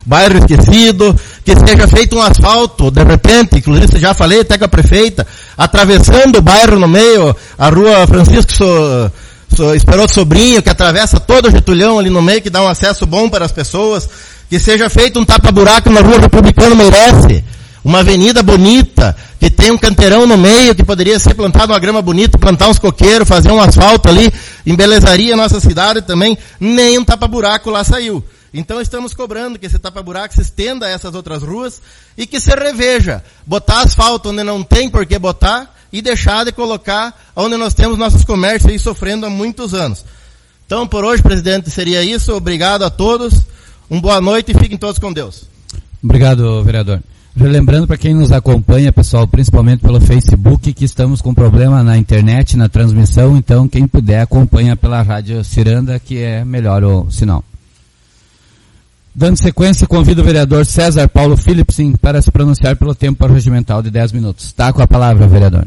bairro esquecido, que seja feito um asfalto, de repente, inclusive já falei até com a prefeita, atravessando o bairro no meio, a rua Francisco Esperoto Sobrinho, que atravessa todo o Getulhão ali no meio, que dá um acesso bom para as pessoas, que seja feito um tapa-buraco na rua Republicano Meiresse, uma avenida bonita, que tem um canteirão no meio, que poderia ser plantado uma grama bonita, plantar uns coqueiros, fazer um asfalto ali, embelezaria a nossa cidade também, nem um tapa-buraco lá saiu. Então estamos cobrando que esse tapa-buraco se estenda a essas outras ruas e que se reveja. Botar asfalto onde não tem por que botar e deixar de colocar onde nós temos nossos comércios aí sofrendo há muitos anos. Então por hoje, presidente, seria isso. Obrigado a todos. Boa noite e fiquem todos com Deus. Obrigado, vereador. Lembrando para quem nos acompanha, pessoal, principalmente pelo Facebook, que estamos com problema na internet, na transmissão, então quem puder acompanha pela Rádio Ciranda, que é melhor o sinal. Dando sequência, convido o vereador César Paulo Philipsen para se pronunciar pelo tempo regimental de 10 minutos. Está com a palavra, vereador.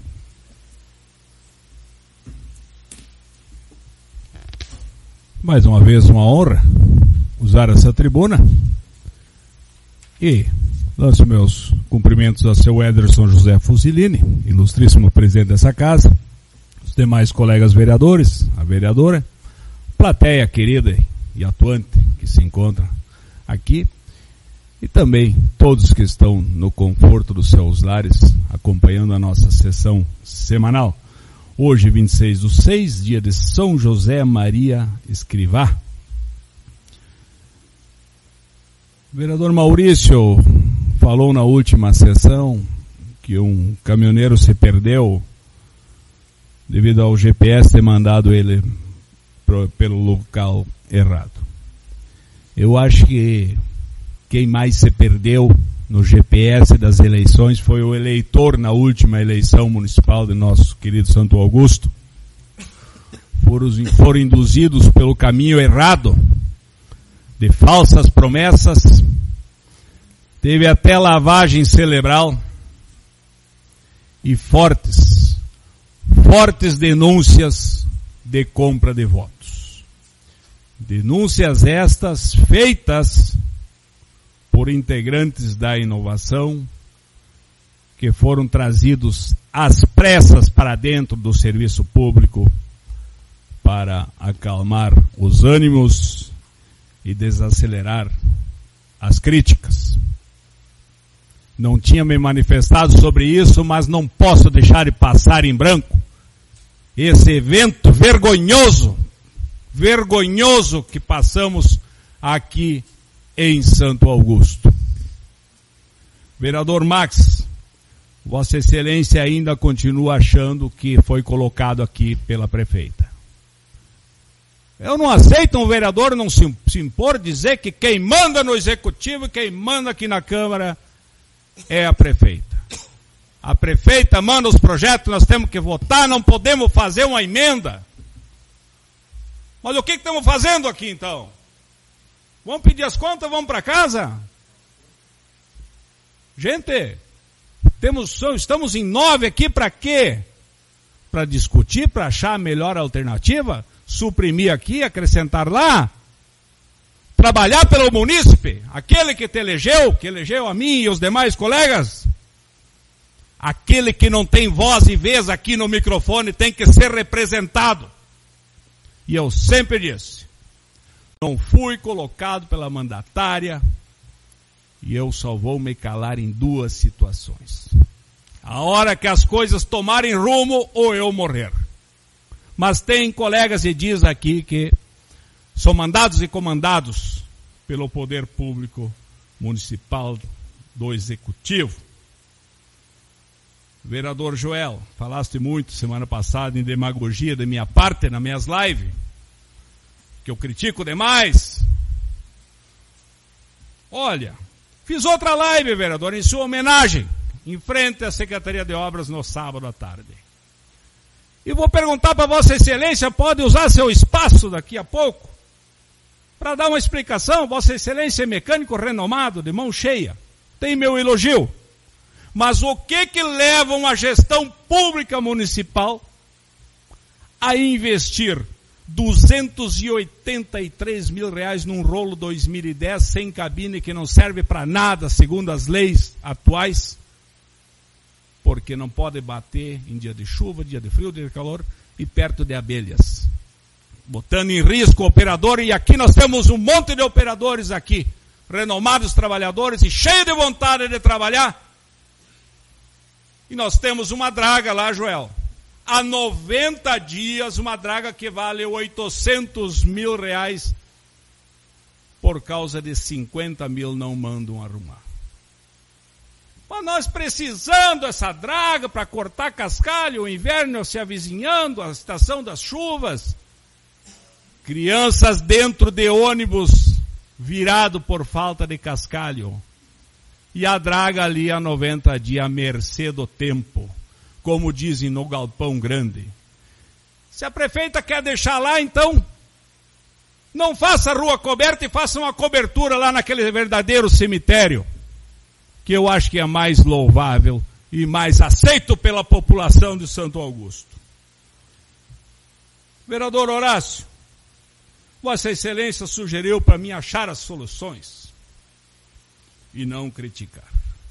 Mais uma vez, uma honra usar essa tribuna e lanço meus cumprimentos a seu Ederson José Fusilini, ilustríssimo presidente dessa casa, os demais colegas vereadores, a vereadora, plateia querida e atuante que se encontra aqui, e também todos que estão no conforto dos seus lares, acompanhando a nossa sessão semanal. Hoje, 26/6, dia de São José Maria Escrivá. O vereador Maurício falou na última sessão que um caminhoneiro se perdeu devido ao GPS ter mandado ele pelo local errado. Eu acho que quem mais se perdeu no GPS das eleições foi o eleitor na última eleição municipal de nosso querido Santo Augusto. Foram induzidos pelo caminho errado, de falsas promessas, teve até lavagem cerebral e fortes denúncias de compra de votos. Denúncias estas feitas por integrantes da inovação que foram trazidos às pressas para dentro do serviço público para acalmar os ânimos e desacelerar as críticas. Não tinha me manifestado sobre isso, mas não posso deixar de passar em branco esse evento vergonhoso que passamos aqui em Santo Augusto. Vereador Max, Vossa Excelência ainda continua achando que foi colocado aqui pela prefeita. Eu não aceito um vereador não se impor, dizer que quem manda no executivo e quem manda aqui na Câmara é a prefeita. A prefeita manda os projetos, nós temos que votar, não podemos fazer uma emenda. Mas o que estamos fazendo aqui então? Vamos pedir as contas, vamos para casa? Gente, estamos em 9 aqui para quê? Para discutir, para achar a melhor alternativa? Suprimir aqui, acrescentar lá? Trabalhar pelo munícipe? Aquele que te elegeu, que elegeu a mim e os demais colegas? Aquele que não tem voz e vez aqui no microfone tem que ser representado. E eu sempre disse, não fui colocado pela mandatária e eu só vou me calar em 2 situações. A hora que as coisas tomarem rumo ou eu morrer. Mas tem colegas e diz aqui que são mandados e comandados pelo poder público municipal do executivo. Vereador Joel, falaste muito semana passada em demagogia da minha parte, nas minhas lives, que eu critico demais. Olha, fiz outra live, vereador, em sua homenagem, em frente à Secretaria de Obras no sábado à tarde. E vou perguntar para Vossa Excelência, pode usar seu espaço daqui a pouco, para dar uma explicação. Vossa Excelência é mecânico renomado, de mão cheia, tem meu elogio. Mas o que leva uma gestão pública municipal a investir R$283 mil num rolo 2010, sem cabine, que não serve para nada, segundo as leis atuais, porque não pode bater em dia de chuva, dia de frio, dia de calor, e perto de abelhas, botando em risco o operador. E aqui nós temos um monte de operadores aqui, renomados trabalhadores e cheios de vontade de trabalhar. E nós temos uma draga lá, Joel, há 90 dias, uma draga que vale R$800 mil, por causa de 50 mil não mandam arrumar. Mas nós precisando dessa draga para cortar cascalho, o inverno se avizinhando, a estação das chuvas, crianças dentro de ônibus virado por falta de cascalho, e a draga ali há 90 dias à mercê do tempo, como dizem no galpão grande. Se a prefeita quer deixar lá, então não faça a rua coberta e faça uma cobertura lá naquele verdadeiro cemitério, que eu acho que é mais louvável e mais aceito pela população de Santo Augusto. Vereador Horácio, Vossa Excelência sugeriu para mim achar as soluções e não criticar.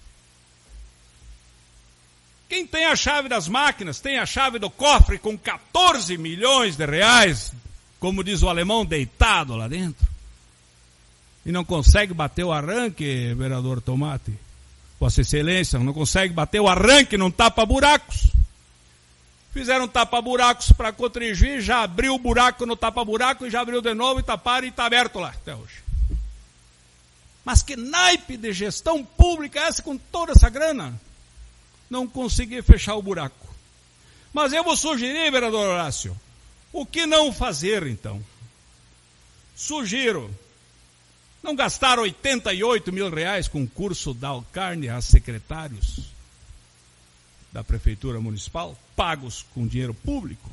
Quem tem a chave das máquinas, tem a chave do cofre com R$14 milhões, como diz o alemão, deitado lá dentro, e não consegue bater o arranque, vereador Tomate, Vossa Excelência, não consegue bater o arranque, não tapa buracos. Fizeram tapa-buracos para contribuir, já abriu o buraco no tapa-buraco e já abriu de novo e taparam e está aberto lá até hoje. Mas que naipe de gestão pública é essa com toda essa grana? Não consegui fechar o buraco. Mas eu vou sugerir, vereador Horácio, o que não fazer então? Sugiro não gastar R$88 mil com curso da carne a secretários da Prefeitura Municipal, pagos com dinheiro público,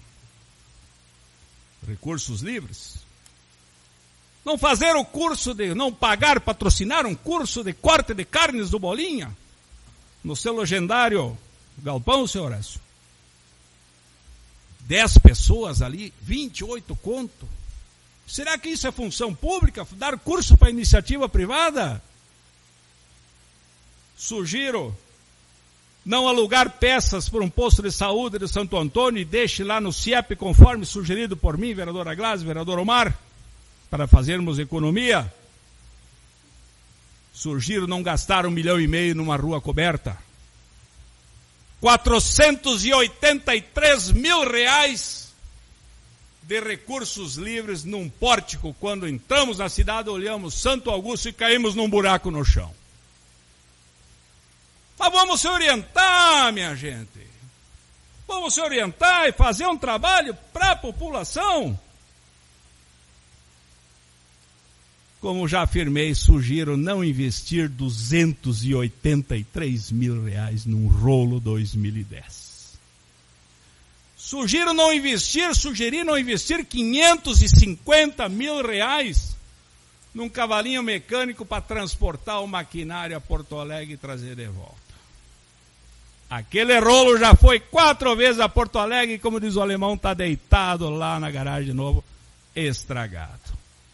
recursos livres. Não fazer o curso não pagar, patrocinar um curso de corte de carnes do Bolinha, no seu legendário galpão, senhor Horácio. 10 pessoas ali, 28 conto. Será que isso é função pública? Dar curso para iniciativa privada? Sugiro não alugar peças por um posto de saúde de Santo Antônio e deixe lá no CIEP, conforme sugerido por mim, vereadora Glaze, vereador Omar, para fazermos economia. Sugiro não gastar R$1,5 milhão numa rua coberta. R$483 mil de recursos livres num pórtico. Quando entramos na cidade, olhamos Santo Augusto e caímos num buraco no chão. Mas vamos se orientar, minha gente. Vamos se orientar e fazer um trabalho para a população. Como já afirmei, sugiro não investir R$283 mil num rolo 2010. Sugerir não investir R$550 mil num cavalinho mecânico para transportar o maquinário a Porto Alegre e trazer de volta. Aquele rolo já foi 4 vezes a Porto Alegre e, como diz o alemão, está deitado lá na garagem de novo, estragado.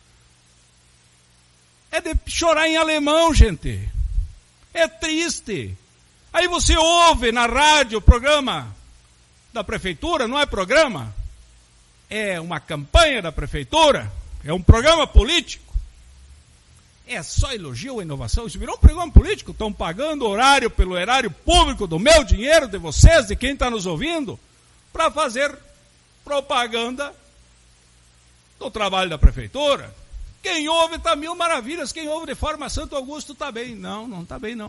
É de chorar em alemão, gente. É triste. Aí você ouve na rádio o programa da prefeitura, não é programa, é uma campanha da prefeitura, é um programa político. É só elogio ou inovação? Isso virou um programa político. Estão pagando horário pelo erário público do meu dinheiro, de vocês, de quem está nos ouvindo, para fazer propaganda do trabalho da prefeitura. Quem ouve está mil maravilhas, quem ouve de forma Santo Augusto está bem. Não, não está bem não.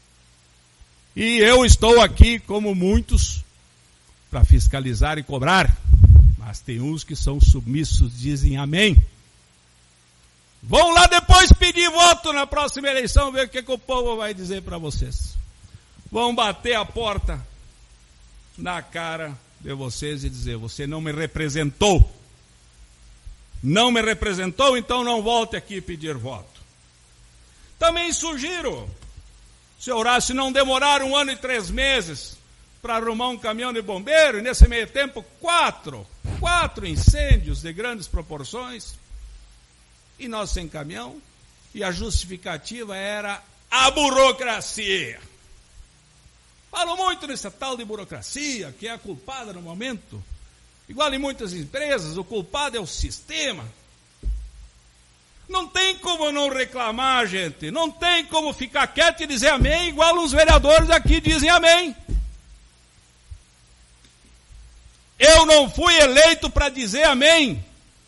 E eu estou aqui, como muitos, para fiscalizar e cobrar, mas tem uns que são submissos, dizem amém. Vão lá depois pedir voto na próxima eleição, ver o que o povo vai dizer para vocês. Vão bater a porta na cara de vocês e dizer: você não me representou. Não me representou, então não volte aqui pedir voto. Também sugiro, senhor Horácio, não demorar 1 ano e 3 meses para arrumar um caminhão de bombeiro, e nesse meio tempo 4 4 incêndios de grandes proporções, e nós sem caminhão, e a justificativa era a burocracia. Falo muito nessa tal de burocracia, que é a culpada no momento. Igual em muitas empresas, o culpado é o sistema. Não tem como não reclamar, gente. Não tem como ficar quieto e dizer amém, igual os vereadores aqui dizem amém. Eu não fui eleito para dizer amém.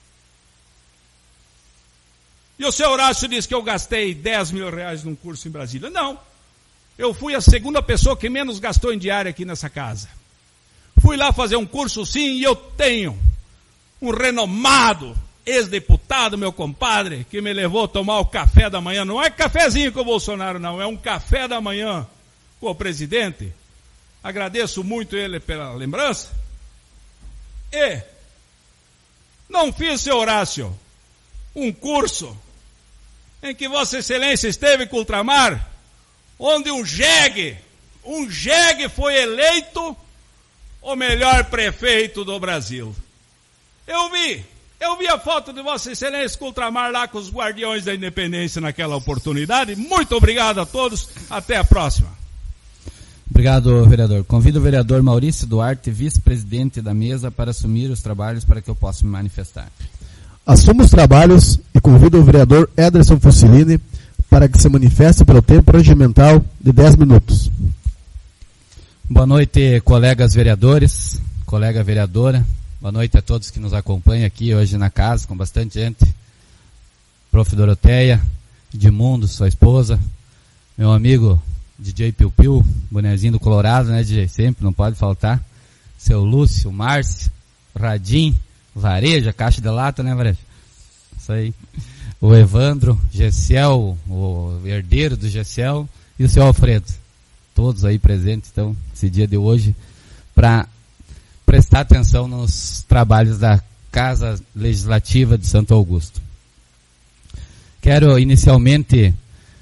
E o seu Horácio disse que eu gastei 10 mil reais num curso em Brasília. Não. Eu fui a segunda pessoa que menos gastou em diária aqui nessa casa. Fui lá fazer um curso sim, e eu tenho um renomado ex-deputado, meu compadre, que me levou a tomar o café da manhã. Não é cafezinho com o Bolsonaro, não. É um café da manhã com o presidente. Agradeço muito ele pela lembrança. E não fiz, seu Horácio, um curso em que Vossa Excelência esteve com o Ultramar, onde um jegue foi eleito o melhor prefeito do Brasil. Eu vi a foto de Vossa Excelência com o Ultramar lá com os guardiões da independência naquela oportunidade. Muito obrigado a todos, até a próxima. Obrigado, vereador. Convido o vereador Maurício Duarte, vice-presidente da mesa, para assumir os trabalhos para que eu possa me manifestar. Assumo os trabalhos e convido o vereador Ederson Fusilini para que se manifeste pelo tempo regimental de 10 minutos. Boa noite, colegas vereadores, colega vereadora. Boa noite a todos que nos acompanham aqui hoje na casa, com bastante gente. Prof. Doroteia, Edmundo, sua esposa, meu amigo DJ Piu Piu, bonezinho do Colorado, né, DJ? Sempre, não pode faltar. Seu Lúcio, Márcio, Radim, Vareja, caixa de lata, né, Vareja? Isso aí. O Evandro, Gessiel, o herdeiro do Gessiel, e o seu Alfredo. Todos aí presentes, então, esse dia de hoje, para prestar atenção nos trabalhos da Casa Legislativa de Santo Augusto. Quero inicialmente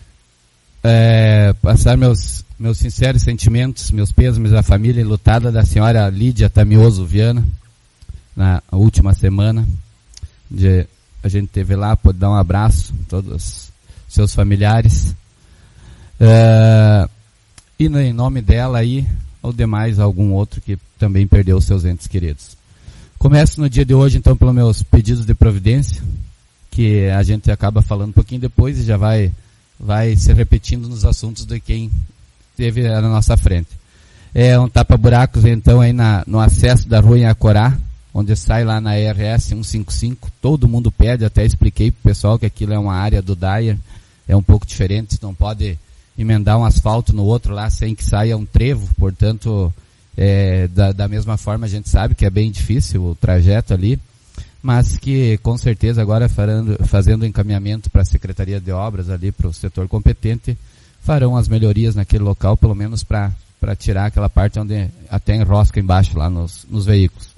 passar meus sinceros sentimentos, meus pêsames à família enlutada da senhora Lídia Tamioso Viana, na última semana, a gente teve lá, pode dar um abraço a todos os seus familiares, e em nome dela aí, ou demais algum outro que também perdeu seus entes queridos. Começo no dia de hoje, então, pelos meus pedidos de providência, que a gente acaba falando um pouquinho depois e já vai se repetindo nos assuntos de quem esteve na nossa frente. É um tapa-buracos, então, aí no acesso da rua em Acorá, onde sai lá na RS 155, todo mundo pede, até expliquei pro pessoal que aquilo é uma área do Dyer, é um pouco diferente, não pode emendar um asfalto no outro lá sem que saia um trevo, portanto, da mesma forma a gente sabe que é bem difícil o trajeto ali, mas que com certeza agora fazendo encaminhamento para a Secretaria de Obras ali, para o setor competente, farão as melhorias naquele local, pelo menos para tirar aquela parte onde até enrosca embaixo lá nos veículos.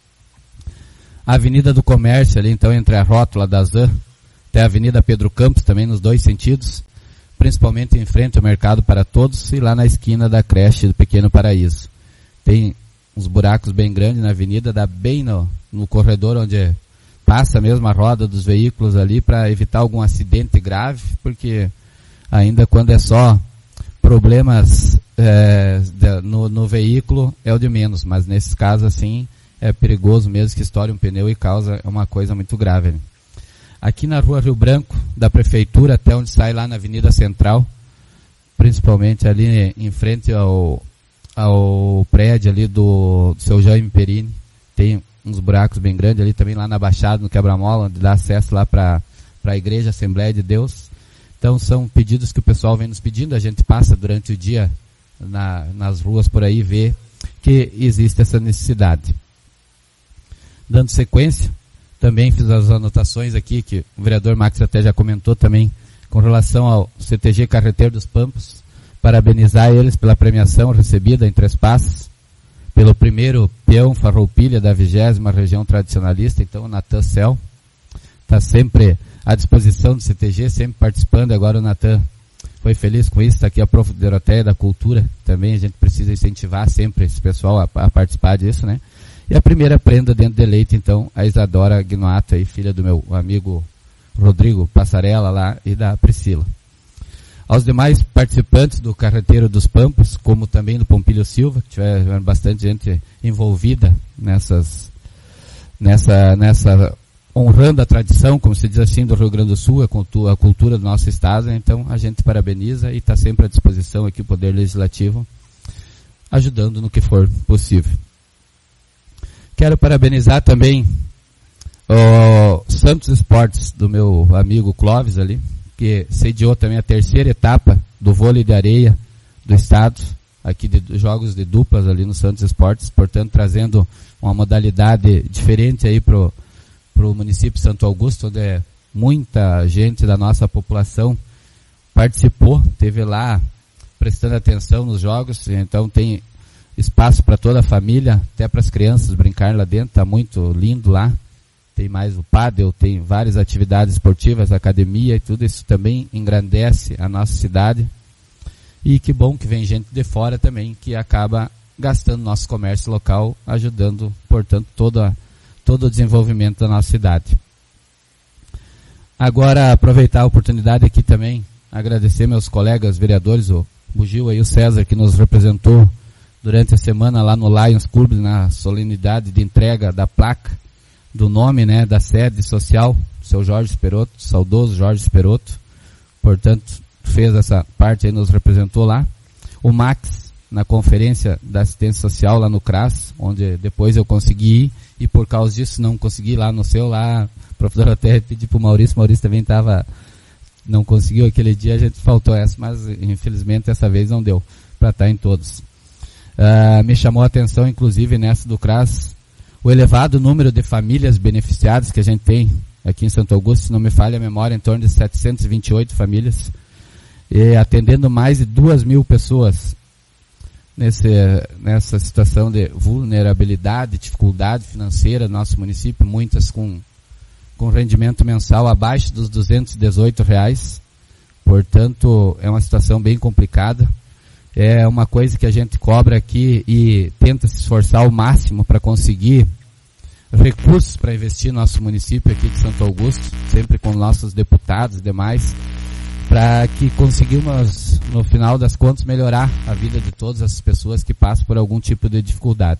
A Avenida do Comércio ali, então, entre a rótula da ZAN até a Avenida Pedro Campos, também nos dois sentidos, principalmente em frente ao Mercado para Todos e lá na esquina da creche do Pequeno Paraíso. Tem uns buracos bem grandes na avenida, dá bem no corredor onde passa mesmo a roda dos veículos ali para evitar algum acidente grave, porque ainda quando é só problemas no veículo é o de menos, mas nesses casos assim é perigoso mesmo que estoure um pneu e causa uma coisa muito grave. Né? Aqui na rua Rio Branco, da Prefeitura até onde sai lá na Avenida Central, principalmente ali em frente ao prédio ali do seu Jaime Perini, tem uns buracos bem grandes ali também lá na Baixada, no Quebra-Mola, onde dá acesso lá para a Igreja Assembleia de Deus. Então são pedidos que o pessoal vem nos pedindo, a gente passa durante o dia nas ruas por aí e vê que existe essa necessidade. Dando sequência, também fiz as anotações aqui, que o vereador Max até já comentou também, com relação ao CTG Carreteiro dos Pampos, parabenizar eles pela premiação recebida em Três Passos, pelo primeiro peão farroupilha da 20ª região tradicionalista, então o Natan Cel, está sempre à disposição do CTG, sempre participando, agora o Natan foi feliz com isso, está aqui a Prof. Doroteia da Cultura, também a gente precisa incentivar sempre esse pessoal a participar disso, né? E a primeira prenda dentro de leite, então, a Isadora Gnoata, aí, filha do meu amigo Rodrigo Passarella lá e da Priscila. Aos demais participantes do Carreteiro dos Pampas, como também do Pompílio Silva, que tiveram bastante gente envolvida nessa honrando a tradição, como se diz assim, do Rio Grande do Sul, a cultura do nosso estado. Então a gente parabeniza e está sempre à disposição aqui o Poder Legislativo, ajudando no que for possível. Quero parabenizar também o Santos Esportes, do meu amigo Clóvis ali, que sediou também a terceira etapa do vôlei de areia do estado, aqui de jogos de duplas ali no Santos Esportes, portanto trazendo uma modalidade diferente aí pro município de Santo Augusto, onde muita gente da nossa população participou, teve lá prestando atenção nos jogos, então tem espaço para toda a família, até para as crianças brincar lá dentro, está muito lindo lá. Tem mais o pádel, tem várias atividades esportivas, academia e tudo isso também engrandece a nossa cidade. E que bom que vem gente de fora também, que acaba gastando nosso comércio local, ajudando, portanto, todo o desenvolvimento da nossa cidade. Agora, aproveitar a oportunidade aqui também, agradecer meus colegas vereadores, o Bugil e o César, que nos representou durante a semana lá no Lions Club, na solenidade de entrega da placa, do nome, né, da sede social, seu Jorge Esperotto, saudoso Jorge Esperotto, portanto, fez essa parte aí, nos representou lá. O Max, na conferência da assistência social lá no CRAS, onde depois eu consegui ir, e por causa disso não consegui ir lá no seu, lá, o professor até pediu pro Maurício também não conseguiu aquele dia, a gente faltou essa, mas infelizmente dessa vez não deu para estar em todos. Me chamou a atenção, inclusive, nessa do CRAS, o elevado número de famílias beneficiadas que a gente tem aqui em Santo Augusto, se não me falha a memória, em torno de 728 famílias, e atendendo mais de 2.000 pessoas nessa situação de vulnerabilidade, dificuldade financeira do nosso município, muitas com rendimento mensal abaixo dos R$218. Portanto, é uma situação bem complicada. É uma coisa que a gente cobra aqui e tenta se esforçar ao máximo para conseguir recursos para investir no nosso município aqui de Santo Augusto, sempre com nossos deputados e demais, para que conseguimos, no final das contas, melhorar a vida de todas as pessoas que passam por algum tipo de dificuldade.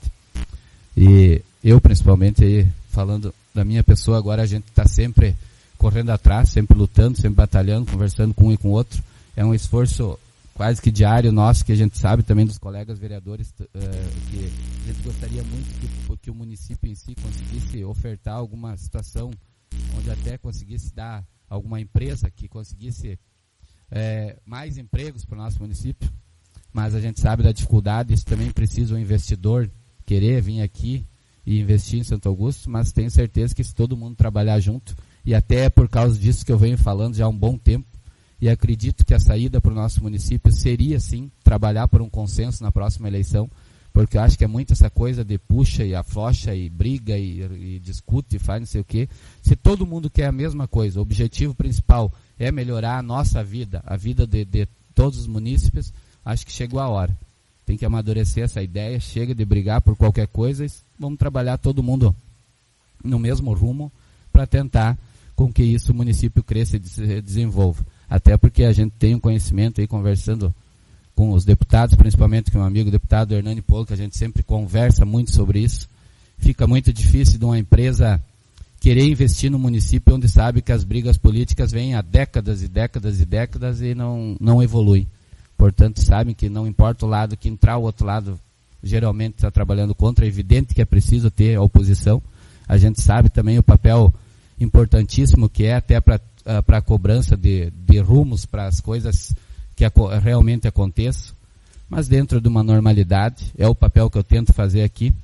E eu, principalmente, aí, falando da minha pessoa, agora a gente está sempre correndo atrás, sempre lutando, sempre batalhando, conversando com um e com o outro. É um esforço quase que diário nosso, que a gente sabe também dos colegas vereadores, que a gente gostaria muito que o município em si conseguisse ofertar alguma situação onde até conseguisse dar alguma empresa que conseguisse mais empregos para o nosso município, mas a gente sabe da dificuldade, isso também precisa um investidor querer vir aqui e investir em Santo Augusto, mas tenho certeza que se todo mundo trabalhar junto, e até é por causa disso que eu venho falando já há um bom tempo, e acredito que a saída para o nosso município seria, sim, trabalhar por um consenso na próxima eleição, porque eu acho que é muito essa coisa de puxa e aflocha e briga e discute e faz não sei o quê. Se todo mundo quer a mesma coisa, o objetivo principal é melhorar a nossa vida, a vida de todos os munícipes, acho que chegou a hora. Tem que amadurecer essa ideia, chega de brigar por qualquer coisa e vamos trabalhar todo mundo no mesmo rumo para tentar com que isso o município cresça e se desenvolva. Até porque a gente tem um conhecimento aí, conversando com os deputados, principalmente com o meu amigo deputado Hernani Polo, que a gente sempre conversa muito sobre isso. Fica muito difícil de uma empresa querer investir no município onde sabe que as brigas políticas vêm há décadas e décadas e décadas e não evoluem. Portanto, sabem que não importa o lado, que entrar o outro lado geralmente está trabalhando contra. É evidente que é preciso ter a oposição. A gente sabe também o papel importantíssimo que é até para a cobrança de rumos para as coisas que realmente aconteçam, mas dentro de uma normalidade, é o papel que eu tento fazer aqui.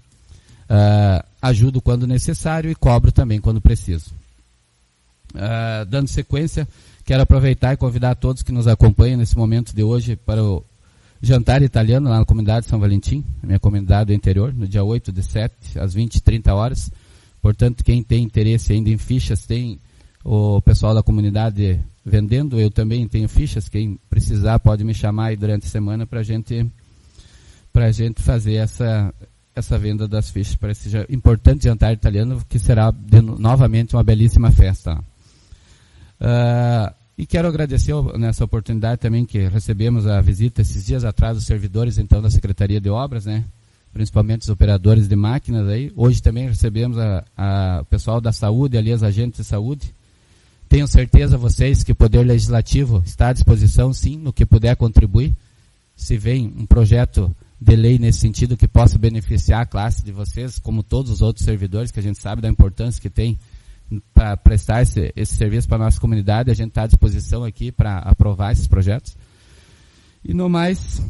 Ajudo quando necessário e cobro também quando preciso. Dando sequência, quero aproveitar e convidar a todos que nos acompanham nesse momento de hoje para o jantar italiano lá na comunidade São Valentim, minha comunidade do interior, no dia 8/7, às 20h30 horas. Portanto, quem tem interesse ainda em fichas, tem o pessoal da comunidade vendendo, eu também tenho fichas, quem precisar pode me chamar aí durante a semana para a gente fazer essa venda das fichas para esse importante jantar italiano, que será novamente uma belíssima festa. E quero agradecer nessa oportunidade também que recebemos a visita esses dias atrás dos servidores então da Secretaria de Obras, né? Principalmente os operadores de máquinas aí. Hoje também recebemos o pessoal da saúde, ali os agentes de saúde. Tenho certeza vocês que o Poder Legislativo está à disposição, sim, no que puder contribuir. Se vem um projeto de lei nesse sentido que possa beneficiar a classe de vocês, como todos os outros servidores, que a gente sabe da importância que tem para prestar esse serviço para a nossa comunidade, a gente está à disposição aqui para aprovar esses projetos. E no mais,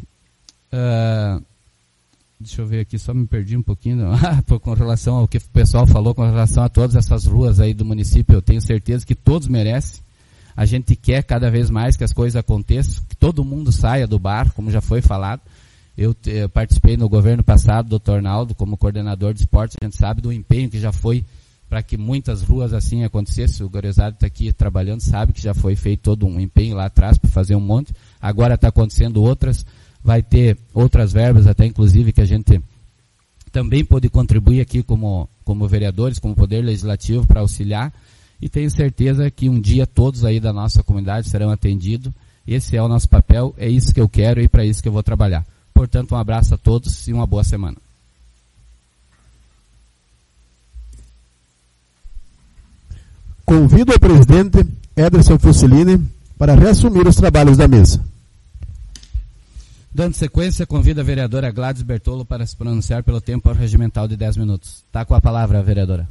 deixa eu ver aqui, só me perdi um pouquinho, com relação ao que o pessoal falou, com relação a todas essas ruas aí do município, eu tenho certeza que todos merecem. A gente quer cada vez mais que as coisas aconteçam, que todo mundo saia do bar, como já foi falado. Eu participei no governo passado, doutor Arnaldo, como coordenador de esportes, a gente sabe do empenho que já foi para que muitas ruas assim acontecessem. O Gorizado está aqui trabalhando, sabe que já foi feito todo um empenho lá atrás para fazer um monte. Agora está acontecendo outras, vai ter outras verbas até inclusive que a gente também pode contribuir aqui como vereadores, como Poder Legislativo para auxiliar. E tenho certeza que um dia todos aí da nossa comunidade serão atendidos. Esse é o nosso papel, é isso que eu quero e para isso que eu vou trabalhar. Portanto, um abraço a todos e uma boa semana. Convido o presidente Ederson Fusilini para reassumir os trabalhos da mesa. Dando sequência, convido a vereadora Gladys Bertolo para se pronunciar pelo tempo regimental de 10 minutos. Está com a palavra, vereadora.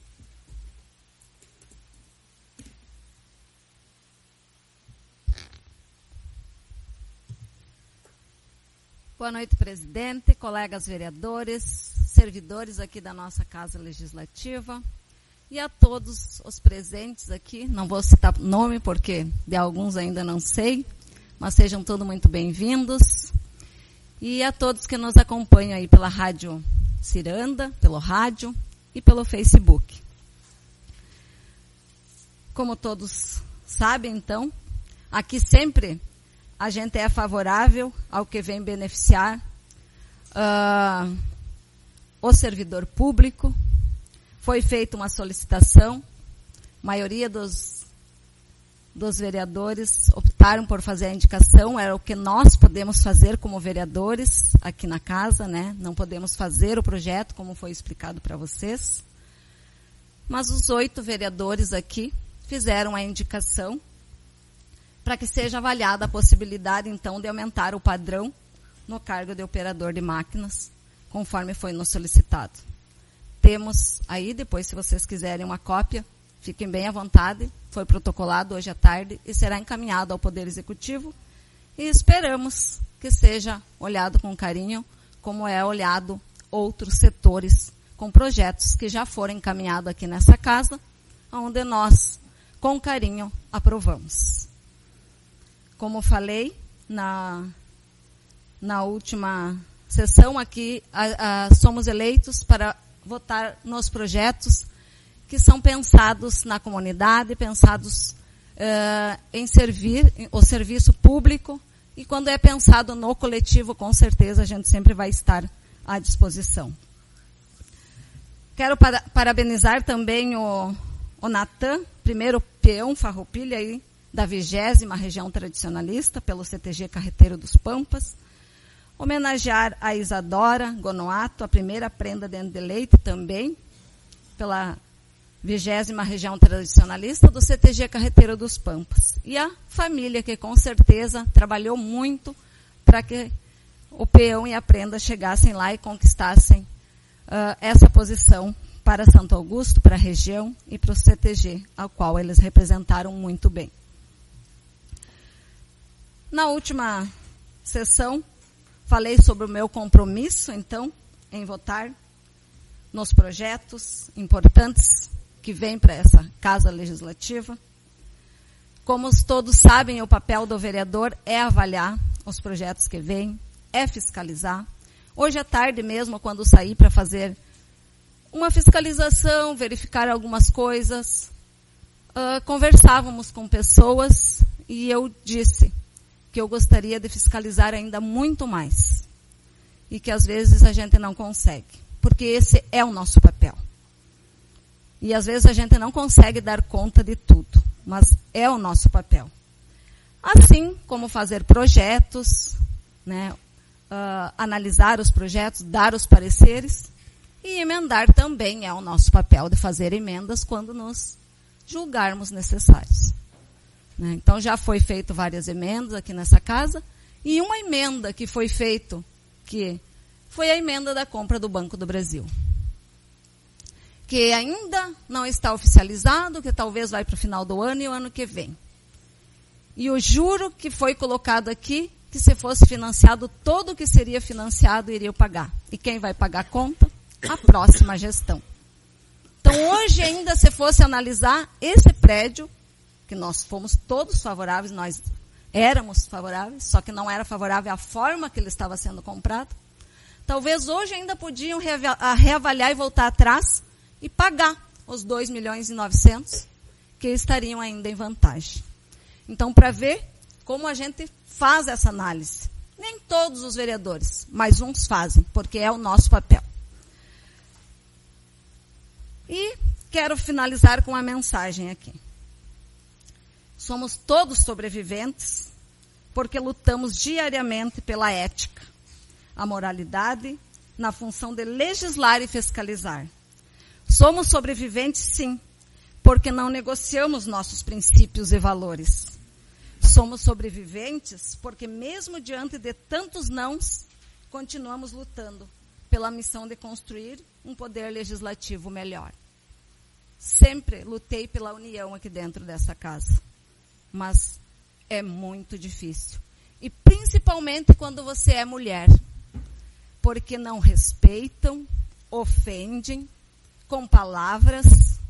Boa noite, presidente, colegas vereadores, servidores aqui da nossa Casa Legislativa e a todos os presentes aqui. Não vou citar nome porque de alguns ainda não sei, mas sejam todos muito bem-vindos. E a todos que nos acompanham aí pela Rádio Ciranda, pelo rádio e pelo Facebook. Como todos sabem, então, aqui sempre a gente é favorável ao que vem beneficiar o servidor público. Foi feita uma solicitação, a maioria dos vereadores optaram por fazer a indicação, era o que nós podemos fazer como vereadores aqui na casa, né? Não podemos fazer o projeto, como foi explicado para vocês. Mas os 8 vereadores aqui fizeram a indicação para que seja avaliada a possibilidade, então, de aumentar o padrão no cargo de operador de máquinas, conforme foi nos solicitado. Temos aí, depois, se vocês quiserem uma cópia, fiquem bem à vontade, foi protocolado hoje à tarde e será encaminhado ao Poder Executivo e esperamos que seja olhado com carinho, como é olhado outros setores com projetos que já foram encaminhados aqui nessa casa, onde nós, com carinho, aprovamos. Como falei na última sessão aqui, somos eleitos para votar nos projetos que são pensados na comunidade, pensados em servir o serviço público, e quando é pensado no coletivo, com certeza a gente sempre vai estar à disposição. Quero parabenizar também o Natan, primeiro peão farroupilha aí, da 20ª Região Tradicionalista, pelo CTG Carreteiro dos Pampas. Homenagear a Isadora Gonoato, a primeira prenda dentro de leite também, pela 20ª Região Tradicionalista do CTG Carreteiro dos Pampas. E a família que com certeza trabalhou muito para que o peão e a prenda chegassem lá e conquistassem essa posição para Santo Augusto, para a região e para o CTG, ao qual eles representaram muito bem. Na última sessão, falei sobre o meu compromisso, então, em votar nos projetos importantes que vêm para essa Casa Legislativa. Como todos sabem, o papel do vereador é avaliar os projetos que vêm, é fiscalizar. Hoje à tarde mesmo, quando saí para fazer uma fiscalização, verificar algumas coisas, conversávamos com pessoas e eu disse que eu gostaria de fiscalizar ainda muito mais e que às vezes a gente não consegue. porque esse é o nosso papel. E às vezes a gente não consegue dar conta de tudo, mas é o nosso papel. Assim como fazer projetos, né, analisar os projetos, dar os pareceres, e emendar também é o nosso papel de fazer emendas quando nos julgarmos necessários. Né? Então já foi feito várias emendas aqui nessa casa, e uma emenda que foi feita, que foi a emenda da compra do Banco do Brasil, que ainda não está oficializado, que talvez vai para o final do ano e o ano que vem. E o juro que foi colocado aqui, que se fosse financiado, todo o que seria financiado iria pagar. E quem vai pagar a conta? A próxima gestão. Então hoje ainda, se fosse analisar esse prédio, que nós fomos todos favoráveis, nós éramos favoráveis, só que não era favorável à forma que ele estava sendo comprado, talvez hoje ainda podiam reavaliar e voltar atrás e pagar os 2.900.000 que estariam ainda em vantagem. Então, para ver como a gente faz essa análise. Nem todos os vereadores, mas uns fazem, porque é o nosso papel. E quero finalizar com uma mensagem aqui. Somos todos sobreviventes porque lutamos diariamente pela ética, a moralidade, na função de legislar e fiscalizar. Somos sobreviventes, sim, porque não negociamos nossos princípios e valores. Somos sobreviventes porque, mesmo diante de tantos nãos, continuamos lutando pela missão de construir um poder legislativo melhor. Sempre lutei pela união aqui dentro dessa casa, mas é muito difícil. E principalmente quando você é mulher, porque não respeitam, ofendem com palavras,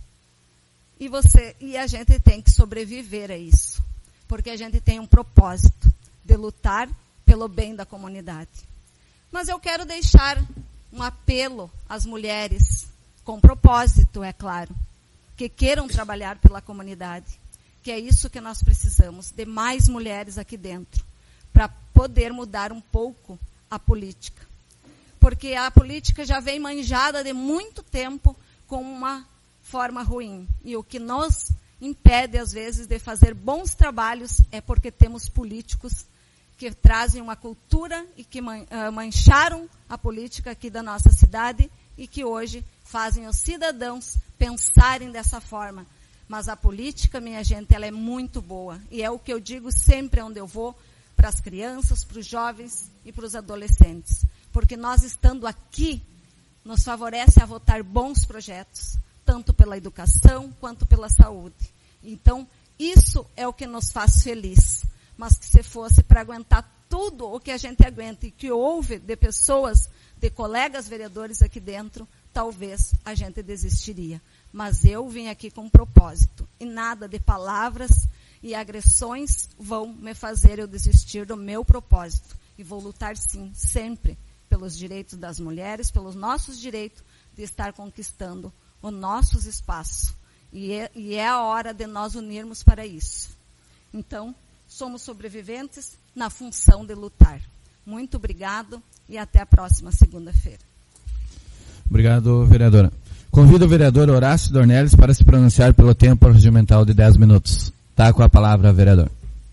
e a gente tem que sobreviver a isso, porque a gente tem um propósito de lutar pelo bem da comunidade. Mas eu quero deixar um apelo às mulheres, com propósito, é claro, que queiram trabalhar pela comunidade, que é isso que nós precisamos, de mais mulheres aqui dentro, para poder mudar um pouco a política. Porque a política já vem manjada de muito tempo com uma forma ruim. E o que nos impede, às vezes, de fazer bons trabalhos é porque temos políticos que trazem uma cultura e que mancharam a política aqui da nossa cidade e que hoje fazem os cidadãos pensarem dessa forma. Mas a política, minha gente, ela é muito boa. E é o que eu digo sempre onde eu vou, para as crianças, para os jovens e para os adolescentes. Porque nós estando aqui, nos favorece a votar bons projetos, tanto pela educação quanto pela saúde. Então, isso é o que nos faz feliz. Mas que se fosse para aguentar tudo o que a gente aguenta e que houve de pessoas, de colegas vereadores aqui dentro, talvez a gente desistiria. Mas eu vim aqui com um propósito. E nada de palavras e agressões vão me fazer eu desistir do meu propósito. E vou lutar, sim, sempre pelos direitos das mulheres, pelos nossos direitos de estar conquistando os nossos espaços. E é a hora de nós unirmos para isso. Então, somos sobreviventes na função de lutar. Muito obrigado e até a próxima segunda-feira. Obrigado, vereadora. Convido o vereador Horácio Dornelles para se pronunciar pelo tempo regimental de 10 minutos. Está com a palavra, vereador.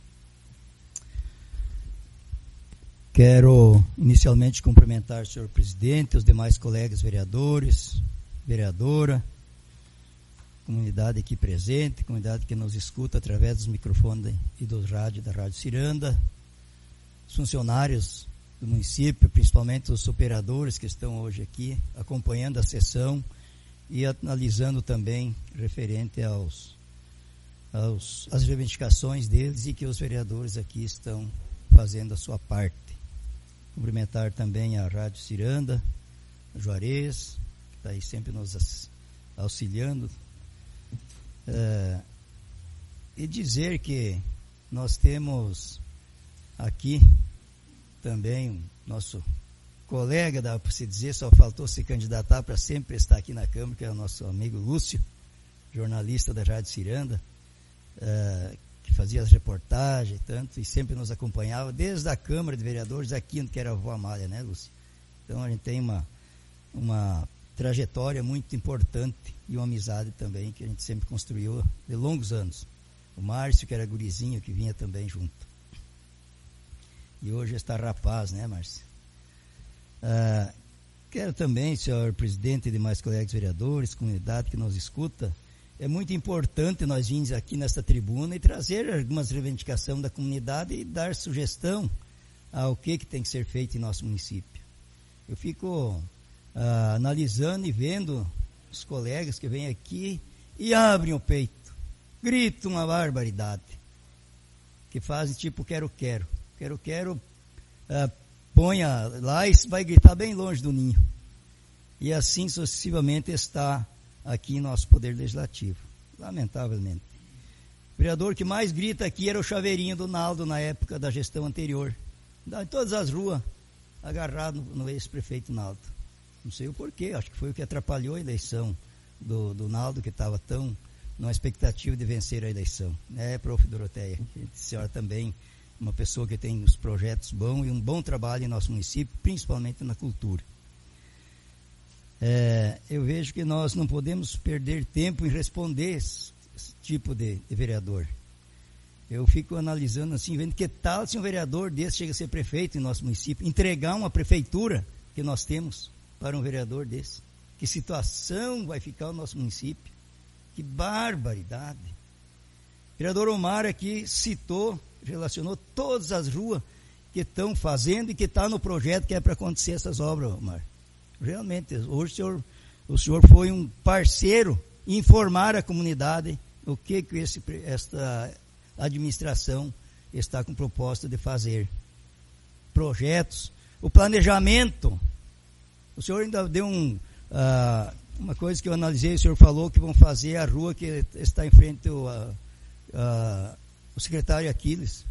Quero inicialmente cumprimentar o senhor presidente, os demais colegas vereadores, vereadora, comunidade aqui presente, comunidade que nos escuta através dos microfones e dos rádios da Rádio Ciranda, os funcionários do município, principalmente os operadores que estão hoje aqui acompanhando a sessão e analisando também referente às reivindicações deles e que os vereadores aqui estão fazendo a sua parte. Cumprimentar também a Rádio Ciranda, a Juarez, que está aí sempre nos auxiliando. E dizer que nós temos aqui também o nosso colega, dá para se dizer, só faltou se candidatar para sempre estar aqui na Câmara, que é o nosso amigo Lúcio, jornalista da Rádio Ciranda, que fazia as reportagens e sempre nos acompanhava, desde a Câmara de Vereadores aqui, que era a Rua Amália, né, Lúcio? Então a gente tem uma trajetória muito importante e uma amizade também que a gente sempre construiu de longos anos. O Márcio, que era gurizinho, que vinha também junto. E hoje está rapaz, né, Márcio? Quero também, senhor presidente e demais colegas vereadores, comunidade que nos escuta, é muito importante nós virmos aqui nesta tribuna e trazer algumas reivindicações da comunidade e dar sugestão ao que tem que ser feito em nosso município. Eu fico analisando e vendo os colegas que vêm aqui e abrem o peito, gritam uma barbaridade, que fazem tipo quero, ponha lá e vai gritar bem longe do ninho. E assim sucessivamente está aqui em nosso Poder Legislativo, lamentavelmente. O vereador que mais grita aqui era o Chaveirinho do Naldo na época da gestão anterior. Em todas as ruas, agarrado no ex-prefeito Naldo. Não sei o porquê, acho que foi o que atrapalhou a eleição do Naldo, que estava tão numa expectativa de vencer a eleição. Prof. Doroteia, a senhora também, uma pessoa que tem os projetos bons e um bom trabalho em nosso município, principalmente na cultura. Eu vejo que nós não podemos perder tempo em responder esse tipo de vereador. Eu fico analisando assim, vendo que tal se um vereador desse chega a ser prefeito em nosso município, entregar uma prefeitura que nós temos para um vereador desse. Que situação vai ficar o nosso município? Que barbaridade. O vereador Omar aqui citou, relacionou todas as ruas que estão fazendo e que está no projeto que é para acontecer essas obras, Omar. Realmente, hoje o senhor foi um parceiro em informar a comunidade o que esta administração está com proposta de fazer. Projetos, o planejamento. O senhor ainda deu uma coisa que eu analisei, o senhor falou que vão fazer a rua que está em frente ao secretário Aquiles.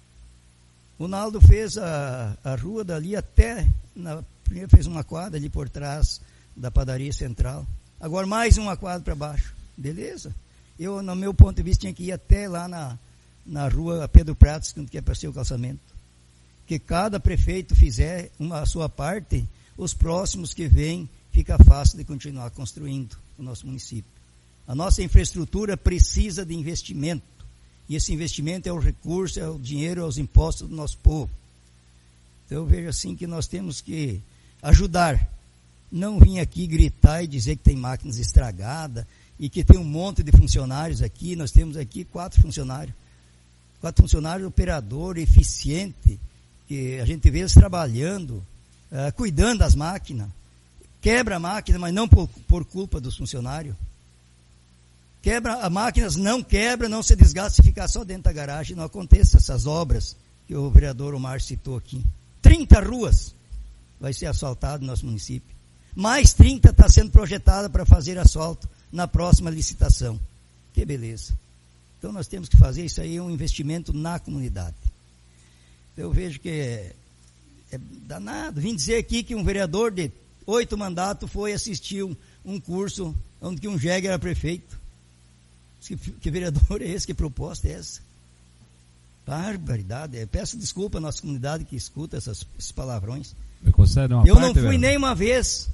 O Naldo fez a rua dali até, primeiro fez uma quadra ali por trás da padaria central. Agora mais uma quadra para baixo. Beleza. Eu, no meu ponto de vista, tinha que ir até lá na rua Pedro Pratos, que é para ser o calçamento. Que cada prefeito fizer a sua parte, os próximos que vêm, fica fácil de continuar construindo o nosso município. A nossa infraestrutura precisa de investimento. E esse investimento é o recurso, é o dinheiro, é os impostos do nosso povo. Então eu vejo assim que nós temos que ajudar. Não vir aqui gritar e dizer que tem máquinas estragadas e que tem um monte de funcionários aqui. Nós temos aqui 4 funcionários. 4 funcionários operador, eficiente, que a gente vê eles trabalhando, cuidando das máquinas. Quebra a máquina, mas não por culpa dos funcionários. Quebra a máquinas, não quebra, não se desgasta, se ficar só dentro da garagem, não aconteça essas obras que o vereador Omar citou aqui. 30 ruas vai ser asfaltado no nosso município. Mais 30 está sendo projetada para fazer asfalto na próxima licitação. Que beleza. Então nós temos que fazer isso aí, um investimento na comunidade. Eu vejo que é danado. Vim dizer aqui que um vereador de 8 mandatos foi assistir um curso onde que um jegue era prefeito. Que vereador é esse? Que proposta é essa? Barbaridade. Eu peço desculpa à nossa comunidade que escuta esses palavrões. Eu não fui nenhuma vez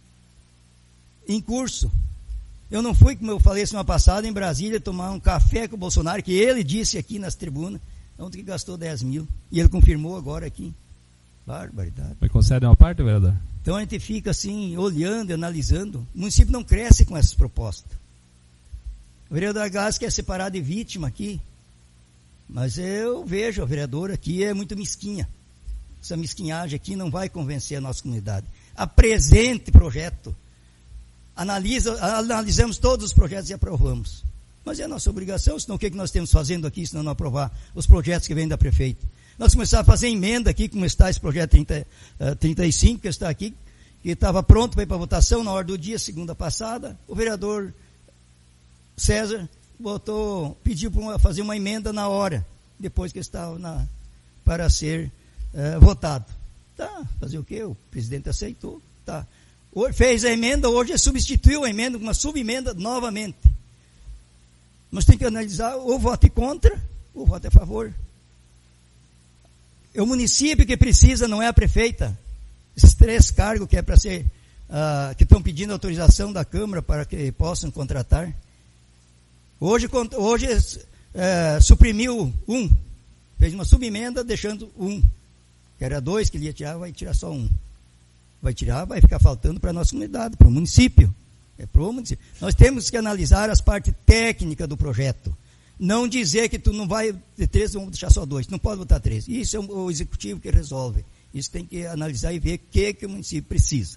em curso. Eu não fui, como eu falei semana passada, em Brasília, tomar um café com o Bolsonaro, que ele disse aqui nas tribunas, onde que gastou 10 mil. E ele confirmou agora aqui. Barbaridade. Me concede uma parte, vereador? Então a gente fica assim, olhando e analisando. O município não cresce com essas propostas. O vereador Gás quer separar de vítima aqui. Mas eu vejo a vereadora aqui é muito mesquinha. Essa mesquinhagem aqui não vai convencer a nossa comunidade. Apresente projeto. Analisamos todos os projetos e aprovamos. Mas é a nossa obrigação, senão o que nós temos fazendo aqui, se não aprovar os projetos que vêm da prefeita? Nós começamos a fazer emenda aqui, como está esse projeto 35, que está aqui, que estava pronto para ir para votação na hora do dia, segunda passada. O vereador César pediu para fazer uma emenda na hora, depois que estava para ser votado. Tá, fazer o quê? O presidente aceitou. Tá. Fez a emenda, hoje substituiu a emenda com uma subemenda novamente. Mas tem que analisar, ou vote contra, ou vote a favor. É o município que precisa, não é a prefeita. Esses 3 cargos que é para ser que estão pedindo autorização da Câmara para que possam contratar. Hoje suprimiu fez uma subemenda deixando que era 2 que ele ia tirar, vai tirar só 1. Vai tirar, vai ficar faltando para a nossa comunidade, para o município. Nós temos que analisar as partes técnicas do projeto. Não dizer que tu não vai ter 3, vamos deixar só 2. Não pode botar 3. Isso é o executivo que resolve. Isso tem que analisar e ver o que o município precisa.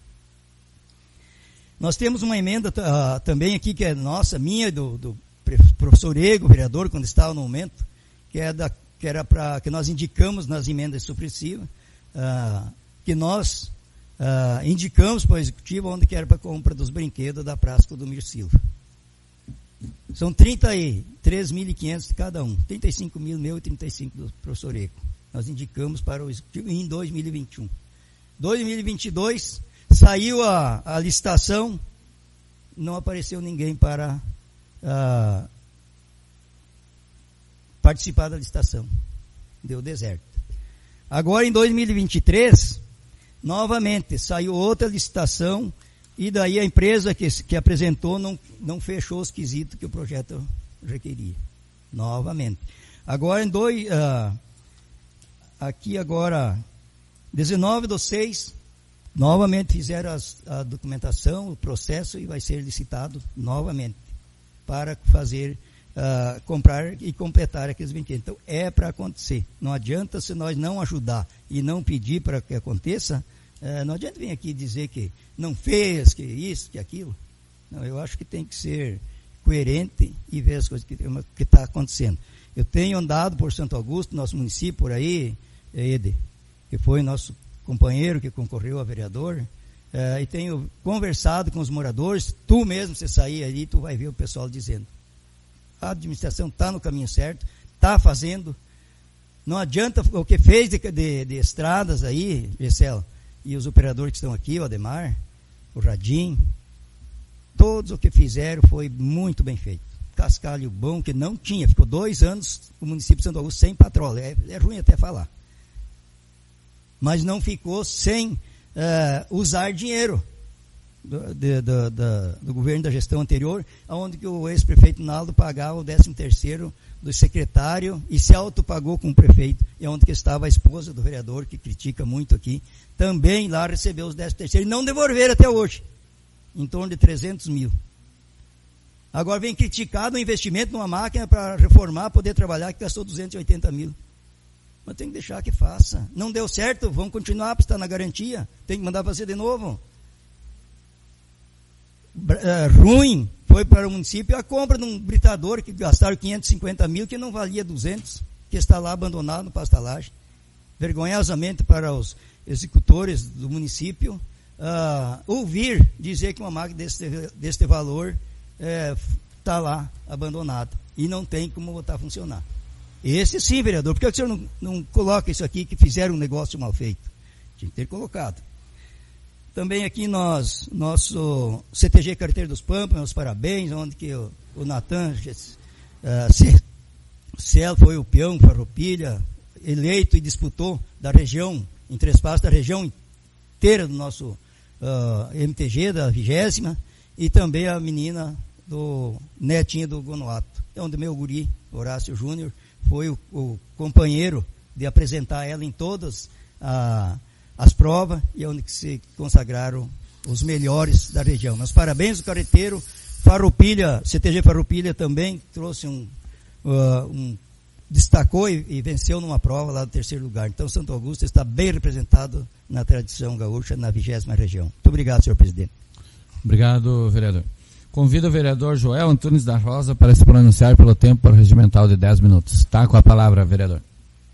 Nós temos uma emenda também aqui, que é nossa, minha, do professor Ego, vereador, quando estava no momento, que nós indicamos nas emendas supressivas, que nós indicamos para o executivo onde que era para a compra dos brinquedos da Praça do Mir Silva. São 33.500 de cada um, 35 mil meu e 35 do professor Eco. Nós indicamos para o executivo em 2021. 2022 saiu a licitação, não apareceu ninguém para participar da licitação. Deu deserto. Agora em 2023, novamente saiu outra licitação. E daí a empresa que apresentou não fechou os quesitos que o projeto requeria. Novamente. Agora, aqui agora, 19/6, novamente fizeram a documentação, o processo, e vai ser licitado novamente para fazer, comprar e completar aqueles brinquedos. Então, é para acontecer. Não adianta, se nós não ajudar e não pedir para que aconteça, não adianta vir aqui dizer que não fez, que isso, que aquilo. Não, eu acho que tem que ser coerente e ver as coisas que está acontecendo. Eu tenho andado por Santo Augusto, nosso município, por aí, Ede, que foi nosso companheiro que concorreu a vereador, e tenho conversado com os moradores. Tu mesmo, você sair ali, tu vai ver o pessoal dizendo: a administração está no caminho certo, está fazendo. Não adianta o que fez de estradas aí, Gisela, e os operadores que estão aqui, o Ademar, o Radim, todos o que fizeram foi muito bem feito. Cascalho bom, que não tinha, ficou 2 anos o município de Santo Augusto sem patrola, é ruim até falar. Mas não ficou sem usar dinheiro do governo da gestão anterior, onde que o ex-prefeito Naldo pagava o 13º do secretário e se autopagou com o prefeito, e onde que estava a esposa do vereador, que critica muito aqui, também lá recebeu os 13º e não devolveram até hoje, em torno de 300 mil. Agora vem criticado o investimento numa máquina para reformar, poder trabalhar, que gastou 280 mil. Mas tem que deixar que faça. Não deu certo, vamos continuar para estar na garantia, tem que mandar fazer de novo. Ruim foi para o município a compra de um britador que gastaram 550 mil, que não valia 200, que está lá abandonado no pastalagem. Vergonhosamente para os executores do município, ouvir dizer que uma máquina deste valor está lá abandonada e não tem como botar a funcionar. Esse sim, vereador, por que o senhor não coloca isso aqui, que fizeram um negócio mal feito? Tinha que ter colocado. Também aqui nosso CTG Carreteiro dos Pampas, meus parabéns, onde que o Natan Cielo foi o peão, Farroupilha, eleito e disputou da região, em 3 passos da região inteira do nosso MTG, da 20ª, e também a menina netinha do Gonoato, onde meu guri, Horácio Júnior, foi o companheiro de apresentar ela em todas as provas, e onde que se consagraram os melhores da região. Mas parabéns ao carreteiro. Farroupilha, CTG Farroupilha também trouxe destacou e venceu numa prova lá do 3º lugar. Então Santo Augusto está bem representado na tradição gaúcha, na 20ª região. Muito obrigado, senhor presidente. Obrigado, vereador. Convido o vereador Joel Antunes da Rosa para se pronunciar pelo tempo regimental de 10 minutos. Está com a palavra, vereador.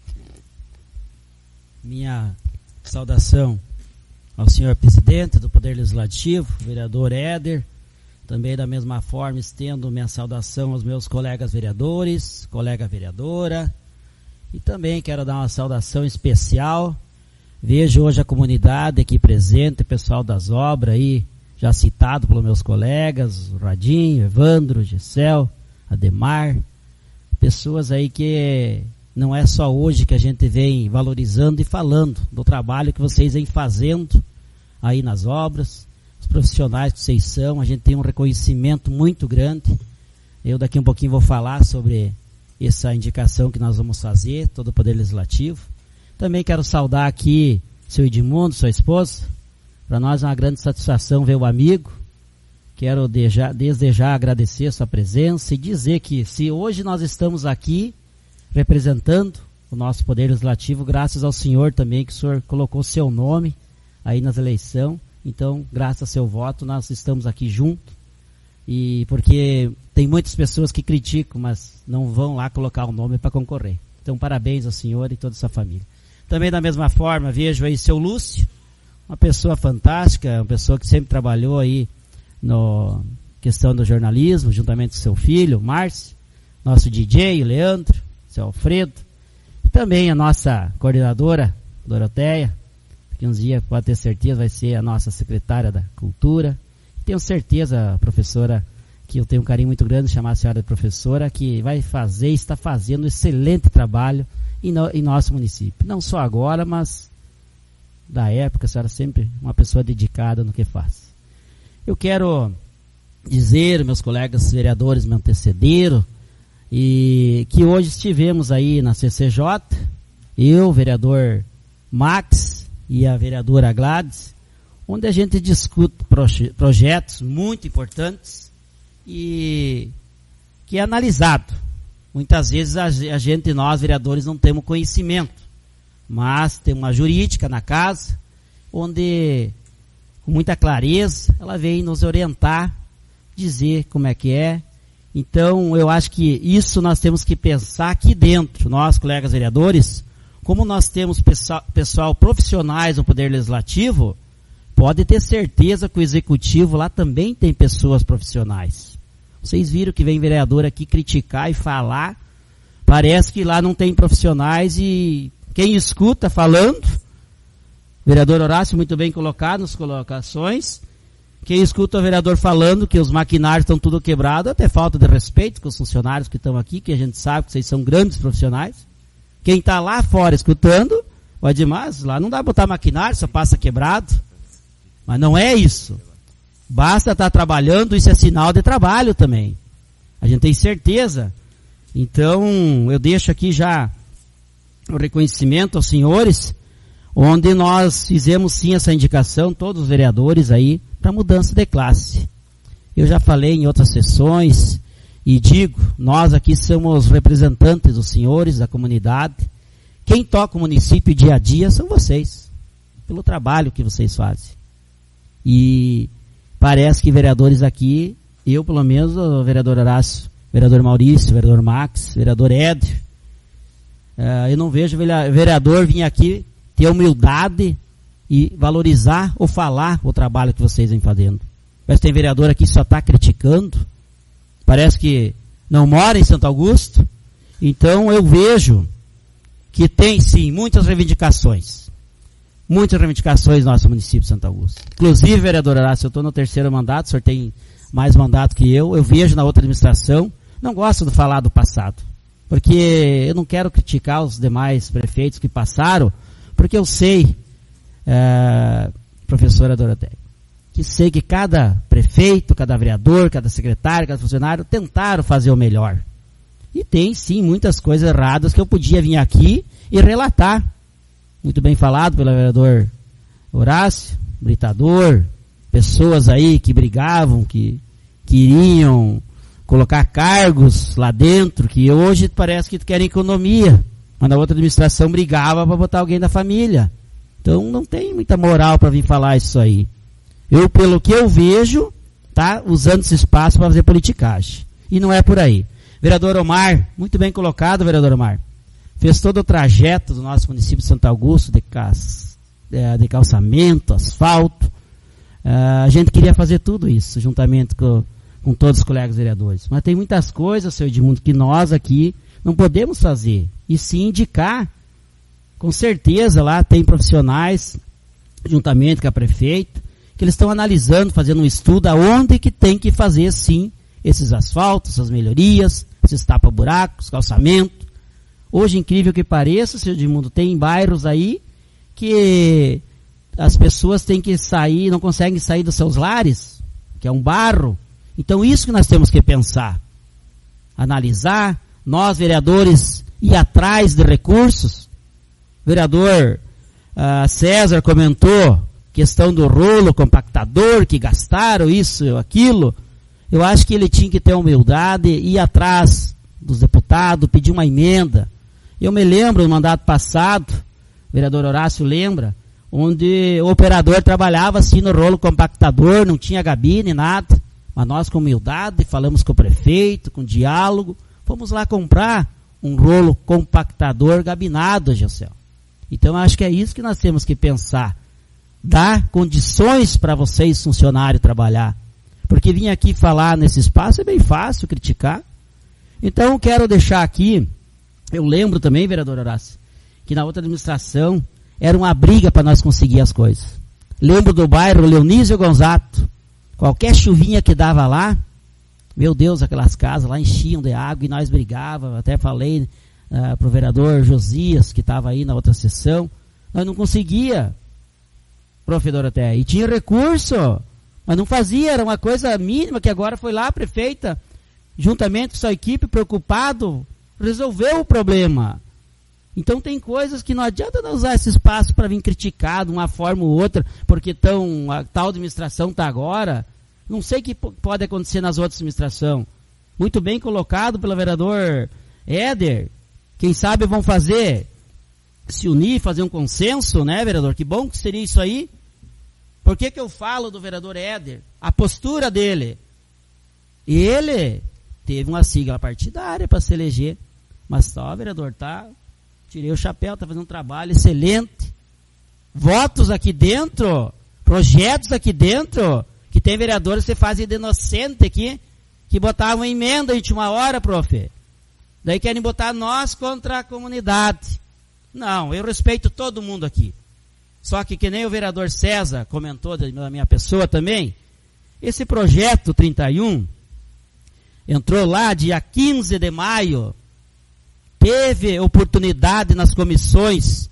Minha saudação ao senhor presidente do Poder Legislativo, vereador Éder. Também da mesma forma estendo minha saudação aos meus colegas vereadores, colega vereadora. E também quero dar uma saudação especial. Vejo hoje a comunidade aqui presente, o pessoal das obras aí, já citado pelos meus colegas, o Radinho, Evandro, Gessel, Ademar, pessoas aí que não é só hoje que a gente vem valorizando e falando do trabalho que vocês vêm fazendo aí nas obras, os profissionais que vocês são, a gente tem um reconhecimento muito grande. Eu daqui um pouquinho vou falar sobre essa indicação que nós vamos fazer, todo o Poder Legislativo. Também quero saudar aqui seu Edmundo, sua esposa. Para nós é uma grande satisfação ver o amigo. Quero desde já agradecer a sua presença e dizer que se hoje nós estamos aqui representando o nosso Poder Legislativo, graças ao senhor também, que o senhor colocou seu nome aí nas eleições. Então, graças ao seu voto, nós estamos aqui juntos. E porque tem muitas pessoas que criticam, mas não vão lá colocar o nome para concorrer. Então, parabéns ao senhor e toda a sua família. Também da mesma forma, vejo aí seu Lúcio, uma pessoa fantástica, uma pessoa que sempre trabalhou aí na questão do jornalismo, juntamente com seu filho, Márcio, nosso DJ, o Leandro, seu Alfredo, e também a nossa coordenadora, Doroteia, que uns dias, pode ter certeza, vai ser a nossa secretária da Cultura. Tenho certeza, professora, que eu tenho um carinho muito grande de chamar a senhora de professora, que vai fazer, está fazendo um excelente trabalho em nosso município. Não só agora, mas da época, a senhora sempre uma pessoa dedicada no que faz. Eu quero dizer, meus colegas vereadores me antecederam, e que hoje estivemos aí na CCJ, eu, o vereador Max e a vereadora Gladys, onde a gente discute projetos muito importantes e que é analisado. Muitas vezes a gente, nós vereadores, não temos conhecimento, mas tem uma jurídica na casa, onde, com muita clareza, ela vem nos orientar, dizer como é que é. Então, eu acho que isso nós temos que pensar aqui dentro, nós, colegas vereadores, como nós temos pessoal profissionais no Poder Legislativo, pode ter certeza que o Executivo lá também tem pessoas profissionais. Vocês viram que vem vereador aqui criticar e falar, parece que lá não tem profissionais e quem escuta falando, vereador Horácio muito bem colocado nas colocações, quem escuta o vereador falando que os maquinários estão tudo quebrados, até falta de respeito com os funcionários que estão aqui, que a gente sabe que vocês são grandes profissionais. Quem está lá fora escutando, vai dizer, mas lá não dá para botar maquinário, só passa quebrado. Mas não é isso. Basta estar trabalhando, isso é sinal de trabalho também. A gente tem certeza. Então, eu deixo aqui já o reconhecimento aos senhores, onde nós fizemos sim essa indicação, todos os vereadores aí, para mudança de classe. Eu já falei em outras sessões, e digo, nós aqui somos representantes dos senhores, da comunidade. Quem toca o município dia a dia são vocês, pelo trabalho que vocês fazem. E parece que vereadores aqui, eu pelo menos, o vereador Horácio, vereador Maurício, vereador Max, vereador Éder, eu não vejo vereador vir aqui ter humildade e valorizar ou falar o trabalho que vocês vêm fazendo. Mas tem vereador aqui que só está criticando, parece que não mora em Santo Augusto. Então eu vejo que tem sim muitas reivindicações no nosso município de Santo Augusto. Inclusive, vereador Horácio, eu estou no 3º mandato, o senhor tem mais mandato que eu vejo na outra administração, não gosto de falar do passado, porque eu não quero criticar os demais prefeitos que passaram, porque eu sei, professora Doroteia, que sei que cada prefeito, cada vereador, cada secretário, cada funcionário tentaram fazer o melhor. E tem sim muitas coisas erradas que eu podia vir aqui e relatar. Muito bem falado pelo vereador Horácio, Britador, pessoas aí que brigavam, que queriam colocar cargos lá dentro, que hoje parece que querem economia, mas na outra administração brigava para botar alguém da família. Então não tem muita moral para vir falar isso aí. Eu, pelo que eu vejo, tá usando esse espaço para fazer politicagem. E não é por aí. Vereador Omar, muito bem colocado, vereador Omar. Fez todo o trajeto do nosso município de Santo Augusto, de calçamento, asfalto. A gente queria fazer tudo isso, juntamente com todos os colegas vereadores. Mas tem muitas coisas, seu Edmundo, que nós aqui não podemos fazer. E sim indicar. Com certeza lá tem profissionais, juntamente com a prefeita, que eles estão analisando, fazendo um estudo aonde que tem que fazer sim esses asfaltos, essas melhorias, esses tapa-buracos, calçamento. Hoje, incrível que pareça, seu Edmundo, tem bairros aí que as pessoas têm que sair, não conseguem sair dos seus lares, que é um barro. Então isso que nós temos que pensar, analisar, nós vereadores ir atrás de recursos. O vereador César comentou questão do rolo compactador, que gastaram isso, aquilo. Eu acho que ele tinha que ter humildade, ir atrás dos deputados, pedir uma emenda. Eu me lembro do mandato passado, o vereador Horácio lembra, onde o operador trabalhava assim no rolo compactador, não tinha gabine, nada. Mas nós com humildade, falamos com o prefeito, com diálogo, fomos lá comprar um rolo compactador gabinado, Gilcel. Então eu acho que é isso que nós temos que pensar. Dar condições para vocês, funcionários, trabalhar. Porque vir aqui falar nesse espaço é bem fácil criticar. Então eu quero deixar aqui, eu lembro também, vereador Horácio, que na outra administração era uma briga para nós conseguir as coisas. Lembro do bairro Leonísio Gonzato. Qualquer chuvinha que dava lá, meu Deus, aquelas casas lá enchiam de água e nós brigávamos. Até falei para o vereador Josias, que estava aí na outra sessão. Nós não conseguia, professor até. E tinha recurso, mas não fazia, era uma coisa mínima que agora foi lá a prefeita, juntamente com sua equipe, preocupado, resolveu o problema. Então tem coisas que não adianta não usar esse espaço para vir criticar de uma forma ou outra, porque a tal administração está agora. Não sei o que pode acontecer nas outras administrações. Muito bem colocado pelo vereador Éder. Quem sabe vão se unir, fazer um consenso, né, vereador? Que bom que seria isso aí. Por que eu falo do vereador Éder? A postura dele. Ele teve uma sigla partidária para se eleger. Mas só, vereador, tirei o chapéu, está fazendo um trabalho excelente. Votos aqui dentro, projetos aqui dentro, que tem vereadores que fazem de inocente aqui, que botavam emenda em última hora, profe. Daí querem botar nós contra a comunidade. Não, eu respeito todo mundo aqui. Só que nem o vereador César comentou da minha pessoa também, esse projeto 31 entrou lá dia 15 de maio, teve oportunidade nas comissões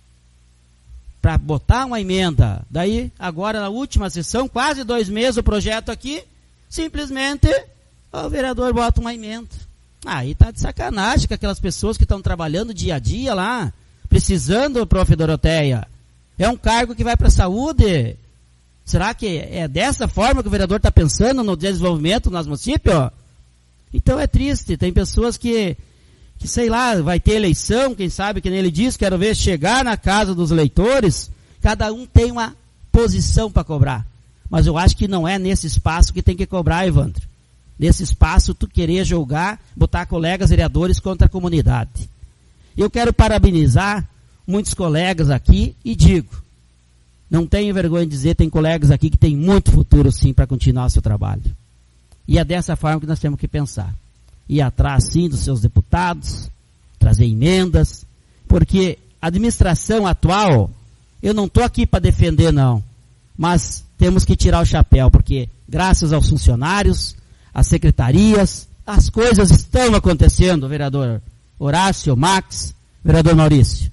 para botar uma emenda. Daí, agora na última sessão, quase 2 meses o projeto aqui, simplesmente o vereador bota uma emenda. Aí tá de sacanagem com aquelas pessoas que estão trabalhando dia a dia lá, precisando, prof. Doroteia. É um cargo que vai para a saúde. Será que é dessa forma que o vereador está pensando no desenvolvimento do nosso município? Então é triste, tem pessoas que sei lá, vai ter eleição, quem sabe, que nem ele disse, quero ver chegar na casa dos eleitores, cada um tem uma posição para cobrar. Mas eu acho que não é nesse espaço que tem que cobrar, Evandro. Nesse espaço tu querer julgar, botar colegas vereadores contra a comunidade. Eu quero parabenizar muitos colegas aqui e digo, não tenho vergonha de dizer, tem colegas aqui que têm muito futuro sim para continuar o seu trabalho. E é dessa forma que nós temos que pensar. Ir atrás sim dos seus deputados, trazer emendas, porque a administração atual, eu não estou aqui para defender não, mas temos que tirar o chapéu, porque graças aos funcionários, às secretarias, as coisas estão acontecendo, vereador Horácio, Max, vereador Maurício.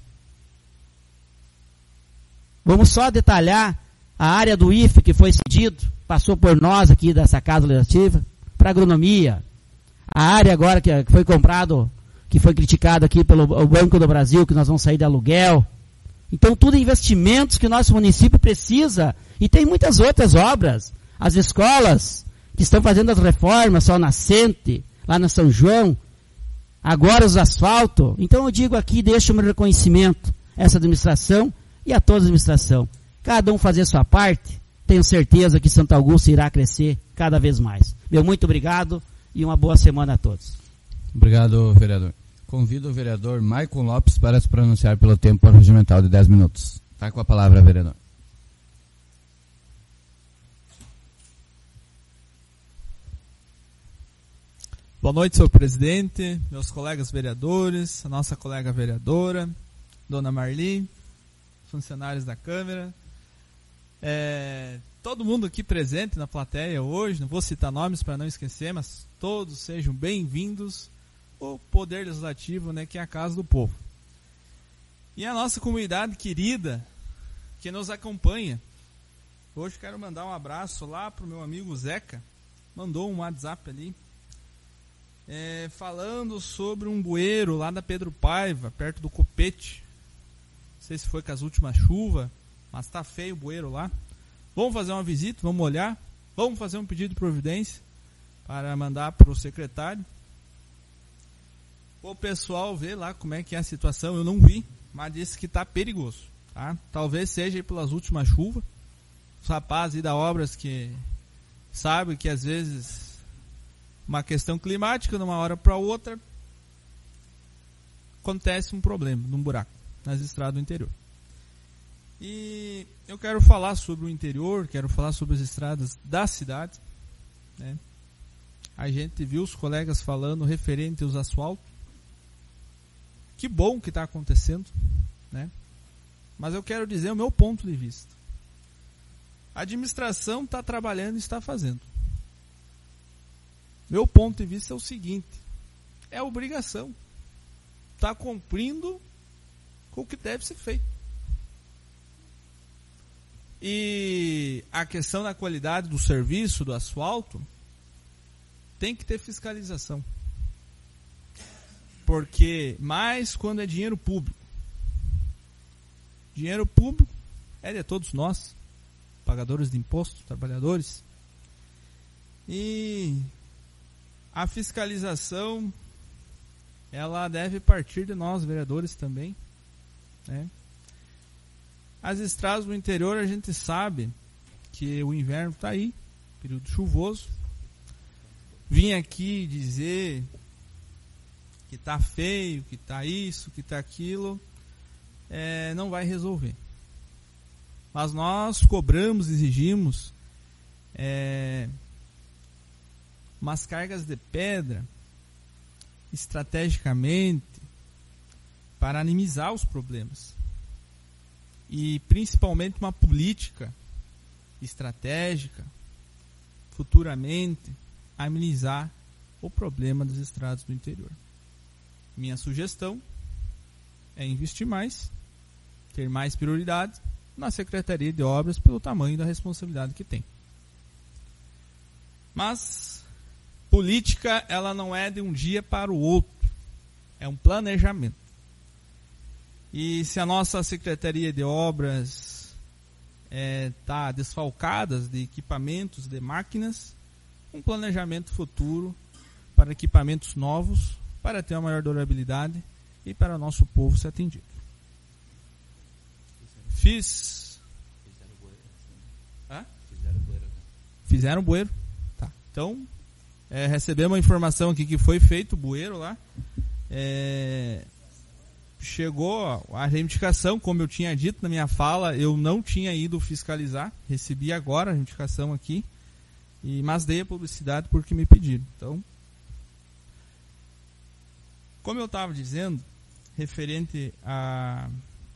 Vamos só detalhar a área do IFE que foi cedido, passou por nós aqui dessa casa legislativa, para agronomia. A área agora que foi comprado, que foi criticado aqui pelo Banco do Brasil, que nós vamos sair de aluguel. Então tudo investimentos que o nosso município precisa. E tem muitas outras obras. As escolas que estão fazendo as reformas, Sol Nascente, lá na São João. Agora os asfaltos. Então eu digo aqui, deixo o meu reconhecimento a essa administração e a toda a administração. Cada um fazer a sua parte. Tenho certeza que Santo Augusto irá crescer cada vez mais. Meu muito obrigado e uma boa semana a todos. Obrigado, vereador. Convido o vereador Maicon Lopes para se pronunciar pelo tempo regimental de 10 minutos. Está com a palavra, vereador. Boa noite, senhor presidente, meus colegas vereadores, a nossa colega vereadora, dona Marli, funcionários da Câmara, todo mundo aqui presente na plateia hoje, não vou citar nomes para não esquecer, mas todos sejam bem-vindos ao Poder Legislativo, né, que é a casa do povo. E a nossa comunidade querida, que nos acompanha. Hoje quero mandar um abraço lá pro meu amigo Zeca, mandou um WhatsApp ali, falando sobre um bueiro lá da Pedro Paiva, perto do Copete. Não sei se foi com as últimas chuvas, mas tá feio o bueiro lá. Vamos fazer uma visita, vamos olhar, vamos fazer um pedido de providência para mandar para o secretário. O pessoal vê lá como é que é a situação, eu não vi, mas disse que tá perigoso, tá? Talvez seja aí pelas últimas chuvas. Os rapazes aí da Obras que sabem que às vezes uma questão climática, de uma hora para outra, acontece um problema, num buraco, nas estradas do interior. E eu quero falar sobre o interior, quero falar sobre as estradas da cidade, né? A gente viu os colegas falando referente aos asfaltos. Que bom que está acontecendo, né? Mas eu quero dizer o meu ponto de vista. A administração está trabalhando e está fazendo. Meu ponto de vista é o seguinte: é obrigação. Está cumprindo com o que deve ser feito. E a questão da qualidade do serviço, do asfalto, tem que ter fiscalização. Porque, mais quando é dinheiro público. Dinheiro público é de todos nós, pagadores de impostos, trabalhadores. E a fiscalização, ela deve partir de nós, vereadores, também, né? As estradas do interior, a gente sabe que o inverno está aí, período chuvoso. Vim aqui dizer que está feio, que está isso, que está aquilo, não vai resolver. Mas nós cobramos, exigimos umas cargas de pedra estrategicamente para minimizar os problemas. E principalmente uma política estratégica, futuramente, a amenizar o problema das estradas do interior. Minha sugestão é investir mais, ter mais prioridade na Secretaria de Obras pelo tamanho da responsabilidade que tem. Mas política, ela não é de um dia para o outro, é um planejamento. E se a nossa Secretaria de Obras está desfalcada de equipamentos, de máquinas, um planejamento futuro para equipamentos novos, para ter uma maior durabilidade e para o nosso povo ser atendido. Fizeram bueiro. Tá. Então, recebemos uma informação aqui que foi feito o bueiro lá. Chegou a reivindicação, como eu tinha dito na minha fala, eu não tinha ido fiscalizar, recebi agora a reivindicação aqui, mas dei a publicidade porque me pediram. Então, como eu estava dizendo, referente a...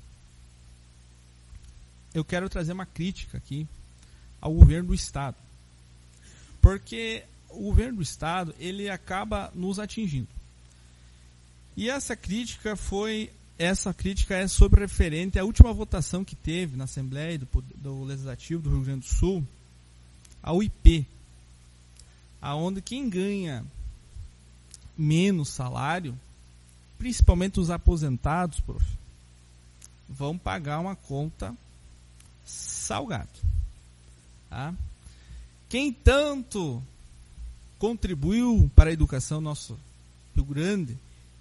Eu quero trazer uma crítica aqui ao governo do Estado. Porque o governo do Estado, ele acaba nos atingindo. E essa crítica é sobre referente à última votação que teve na Assembleia do Legislativo do Rio Grande do Sul, ao IP, aonde quem ganha menos salário, principalmente os aposentados, vão pagar uma conta salgada. Tá? Quem tanto contribuiu para a educação no nosso Rio Grande,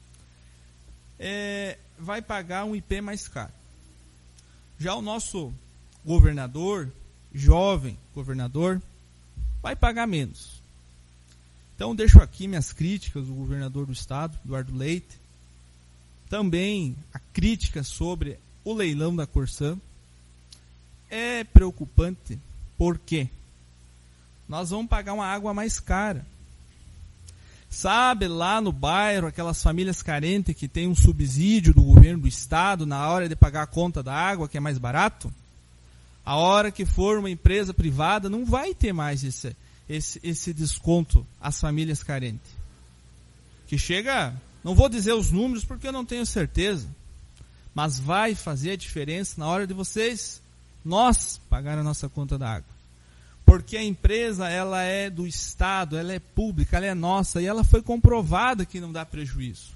vai pagar um IP mais caro. Já o nosso governador, jovem governador, vai pagar menos. Então deixo aqui minhas críticas ao governador do estado, Eduardo Leite. Também a crítica sobre o leilão da Corsã. É preocupante porque nós vamos pagar uma água mais cara. Sabe, lá no bairro, aquelas famílias carentes que tem um subsídio do governo do estado na hora de pagar a conta da água, que é mais barato? A hora que for uma empresa privada, não vai ter mais esse desconto às famílias carentes. Que chega, não vou dizer os números porque eu não tenho certeza, mas vai fazer a diferença na hora de vocês nós pagar a nossa conta da água. Porque a empresa, ela é do Estado, ela é pública, ela é nossa, e ela foi comprovada que não dá prejuízo.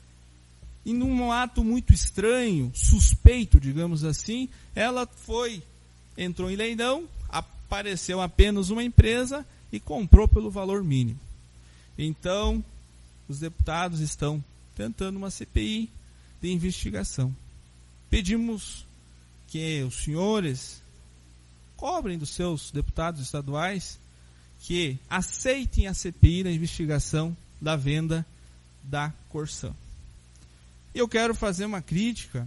E num ato muito estranho, suspeito, digamos assim, ela entrou em leilão, apareceu apenas uma empresa e comprou pelo valor mínimo. Então, os deputados estão tentando uma CPI de investigação. Pedimos que os senhores cobrem dos seus deputados estaduais que aceitem a CPI da investigação da venda da Corsã. Eu quero fazer uma crítica,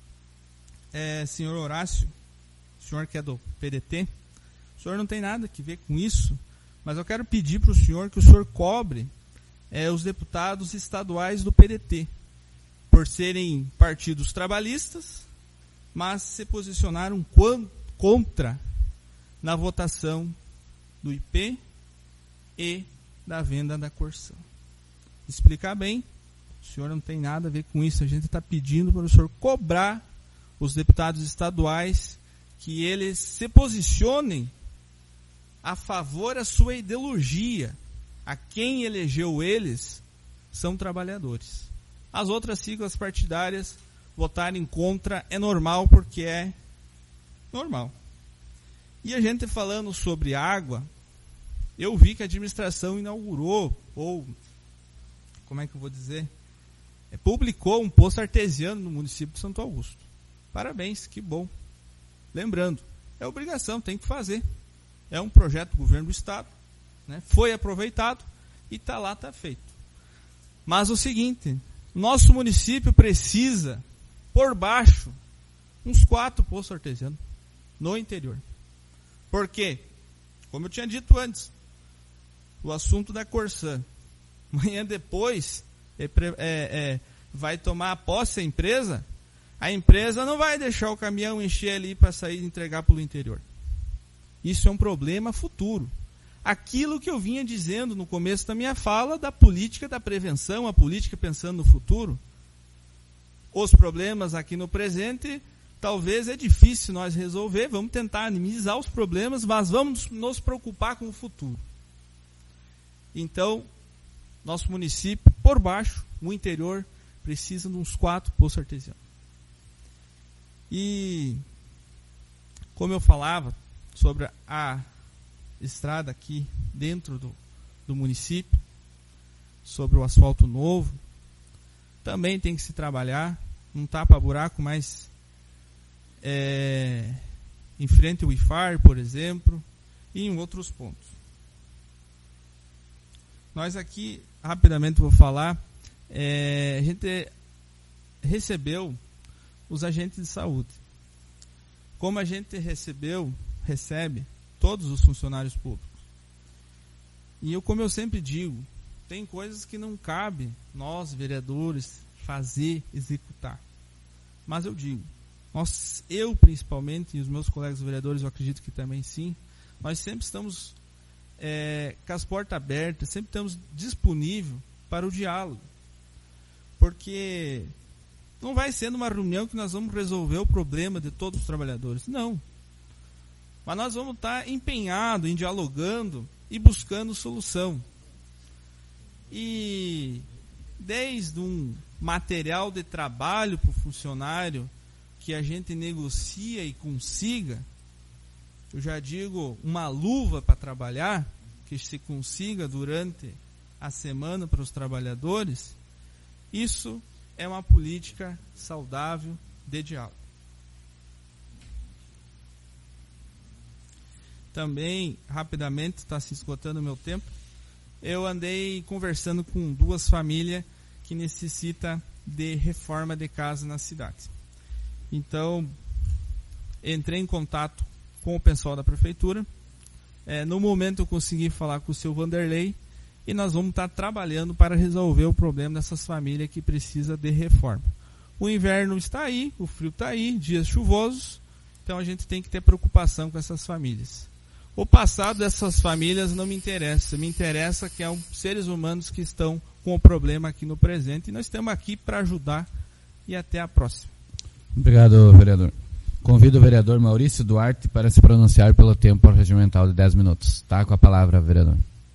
senhor Horácio, o senhor que é do PDT, o senhor não tem nada a ver com isso, mas eu quero pedir para o senhor que o senhor cobre os deputados estaduais do PDT, por serem partidos trabalhistas, mas se posicionaram contra na votação do IP e da venda da Corsã. Explicar bem, o senhor não tem nada a ver com isso, a gente está pedindo para o senhor cobrar os deputados estaduais que eles se posicionem a favor da sua ideologia. A quem elegeu eles são trabalhadores. As outras siglas partidárias votarem contra é normal, porque é normal. E a gente falando sobre água, eu vi que a administração inaugurou, ou, como é que eu vou dizer, publicou um poço artesiano no município de Santo Augusto. Parabéns, que bom. Lembrando, é obrigação, tem que fazer. É um projeto do governo do estado, né? Foi aproveitado e está lá, está feito. Mas o seguinte, nosso município precisa, por baixo, uns 4 poços artesianos no interior. Por quê? Como eu tinha dito antes, o assunto da Corsã. Amanhã depois vai tomar posse a empresa não vai deixar o caminhão encher ali para sair e entregar para o interior. Isso é um problema futuro. Aquilo que eu vinha dizendo no começo da minha fala, da política da prevenção, a política pensando no futuro. Os problemas aqui no presente, talvez é difícil nós resolver, vamos tentar minimizar os problemas, mas vamos nos preocupar com o futuro. Então, nosso município, por baixo, o interior, precisa de uns 4 poços artesianos. E, como eu falava sobre a estrada aqui dentro do município, sobre o asfalto novo, também tem que se trabalhar, um tapa-buraco, mas em frente ao IFAR, por exemplo, e em outros pontos. Nós aqui, rapidamente vou falar, a gente recebeu os agentes de saúde. Como a gente recebe todos os funcionários públicos. E como eu sempre digo, tem coisas que não cabe nós, vereadores, fazer, executar. Mas eu digo, eu principalmente, e os meus colegas vereadores, eu acredito que também sim, nós sempre estamos com as portas abertas, sempre estamos disponíveis para o diálogo. Porque não vai ser numa reunião que nós vamos resolver o problema de todos os trabalhadores. Não. Mas nós vamos estar empenhados em dialogando e buscando solução. E desde um material de trabalho para o funcionário que a gente negocia e consiga, eu já digo, uma luva para trabalhar, que se consiga durante a semana para os trabalhadores, isso é uma política saudável de diálogo. Também, rapidamente, está se esgotando o meu tempo, eu andei conversando com 2 famílias que necessitam de reforma de casa na cidade. Então, entrei em contato com o pessoal da prefeitura. No momento eu consegui falar com o seu Vanderlei e nós vamos estar trabalhando para resolver o problema dessas famílias que precisam de reforma. O inverno está aí, o frio está aí, dias chuvosos, então a gente tem que ter preocupação com essas famílias. O passado dessas famílias não me interessa, me interessa que é seres humanos que estão com o problema aqui no presente e nós estamos aqui para ajudar e até a próxima. Obrigado, vereador. Convido o vereador Maurício Duarte para se pronunciar pelo tempo regimental de 10 minutos. Está com a palavra, vereador.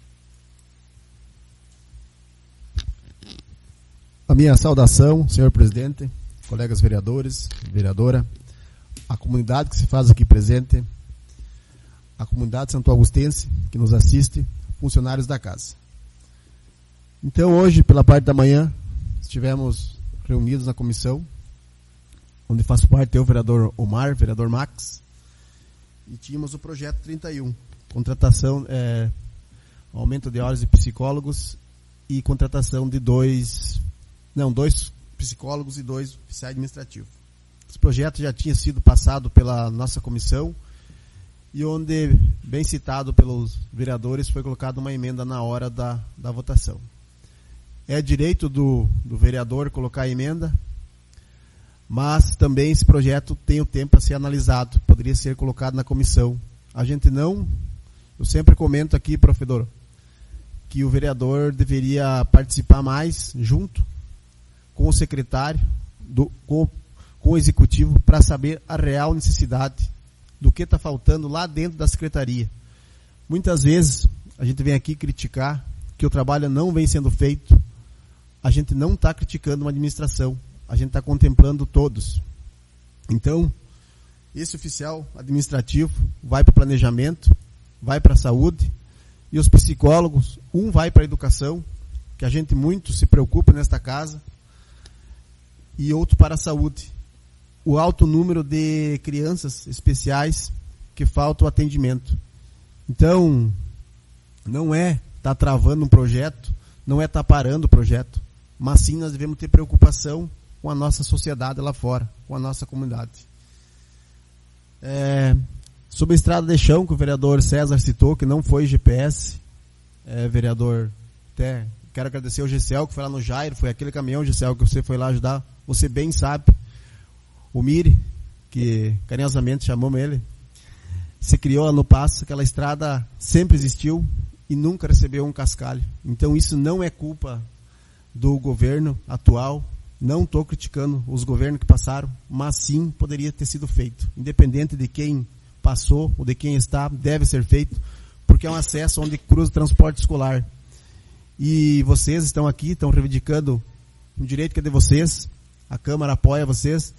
A minha saudação, senhor presidente, colegas vereadores, vereadora, a comunidade que se faz aqui presente, a comunidade santo-augustense que nos assiste, funcionários da casa. Então hoje, pela parte da manhã, estivemos reunidos na comissão, onde faço parte eu, vereador Omar, vereador Max, e tínhamos o projeto 31, contratação, aumento de horas de psicólogos e contratação de dois psicólogos e 2 oficiais administrativos. Esse projeto já tinha sido passado pela nossa comissão e onde, bem citado pelos vereadores, foi colocada uma emenda na hora da votação. É direito do vereador colocar a emenda, mas também esse projeto tem o tempo a ser analisado, poderia ser colocado na comissão. Eu sempre comento aqui, professor, que o vereador deveria participar mais junto com o secretário, com o executivo, para saber a real necessidade do que está faltando lá dentro da secretaria. Muitas vezes a gente vem aqui criticar que o trabalho não vem sendo feito. A gente não está criticando uma administração, a gente está contemplando todos. Então, esse oficial administrativo vai para o planejamento, vai para a saúde, e os psicólogos, um vai para a educação, que a gente muito se preocupa nesta casa, e outro para a saúde. O alto número de crianças especiais que falta o atendimento. Então, não é estar travando um projeto, não é estar parando o projeto, mas sim nós devemos ter preocupação com a nossa sociedade lá fora, com a nossa comunidade. Sobre a estrada de chão, que o vereador César citou, que não foi GPS, vereador, até quero agradecer ao Gessel, que foi lá no Jairo, foi aquele caminhão, Gessel, que você foi lá ajudar. Você bem sabe, o Miri, que carinhosamente chamamos ele, se criou lá no Passo, aquela estrada sempre existiu e nunca recebeu um cascalho. Então isso não é culpa do governo atual, não estou criticando os governos que passaram, mas sim poderia ter sido feito. Independente de quem passou ou de quem está, deve ser feito, porque é um acesso onde cruza o transporte escolar. E vocês estão aqui, estão reivindicando um direito que é de vocês, a Câmara apoia vocês.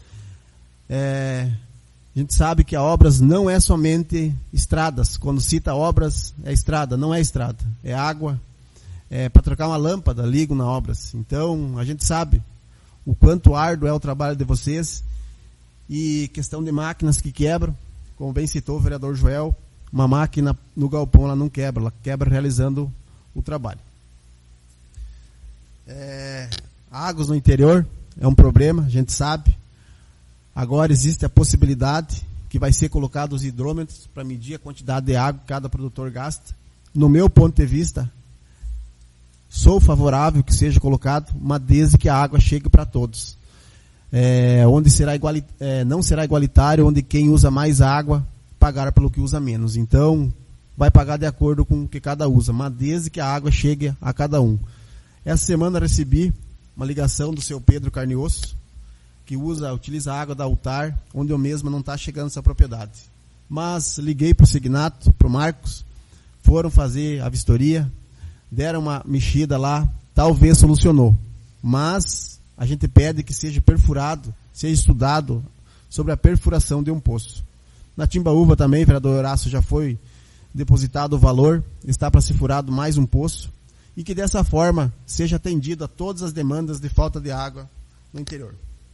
A gente sabe que a obras não é somente estradas. Quando cita obras, é estrada, não é estrada, é água. Para trocar uma lâmpada, ligam na obras. Então, a gente sabe o quanto árduo é o trabalho de vocês. E questão de máquinas que quebram, como bem citou o vereador Joel, uma máquina no galpão ela não quebra, ela quebra realizando o trabalho. Águas no interior é um problema, a gente sabe. Agora existe a possibilidade que vai ser colocado os hidrômetros para medir a quantidade de água que cada produtor gasta. No meu ponto de vista, sou favorável que seja colocado, mas desde que a água chegue para todos. Onde não será igualitário, onde quem usa mais água pagar pelo que usa menos. Então, vai pagar de acordo com o que cada usa, mas desde que a água chegue a cada um. Essa semana recebi uma ligação do seu Pedro Carnioso, que utiliza a água da Altar, onde eu mesmo não está chegando essa propriedade. Mas liguei para o Signato, para o Marcos, foram fazer a vistoria, deram uma mexida lá, talvez solucionou. Mas a gente pede que seja perfurado, seja estudado sobre a perfuração de um poço. Na Timbaúva também, vereador Horácio, já foi depositado o valor, está para ser furado mais um poço, e que dessa forma seja atendido a todas as demandas de falta de água no interior.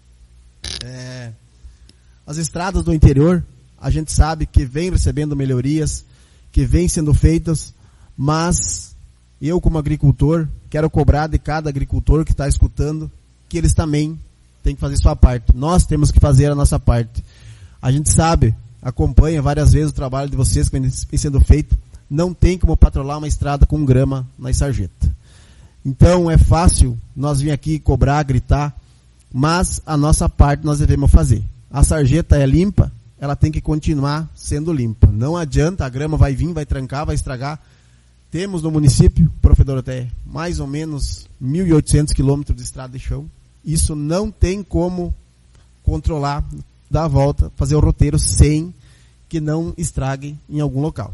As estradas do interior, a gente sabe que vem recebendo melhorias, que vem sendo feitas, mas eu como agricultor quero cobrar de cada agricultor que está escutando que eles também têm que fazer sua parte. Nós temos que fazer a nossa parte. A gente sabe, acompanha várias vezes o trabalho de vocês que vem sendo feito. Não tem como patrolar uma estrada com grama na sarjeta. Então é fácil nós vir aqui cobrar, gritar, mas a nossa parte nós devemos fazer. A sarjeta é limpa, ela tem que continuar sendo limpa. Não adianta, a grama vai vir, vai trancar, vai estragar. Temos no município, professor, até mais ou menos 1.800 quilômetros de estrada de chão. Isso não tem como controlar dar a volta, fazer o roteiro sem que não estraguem em algum local.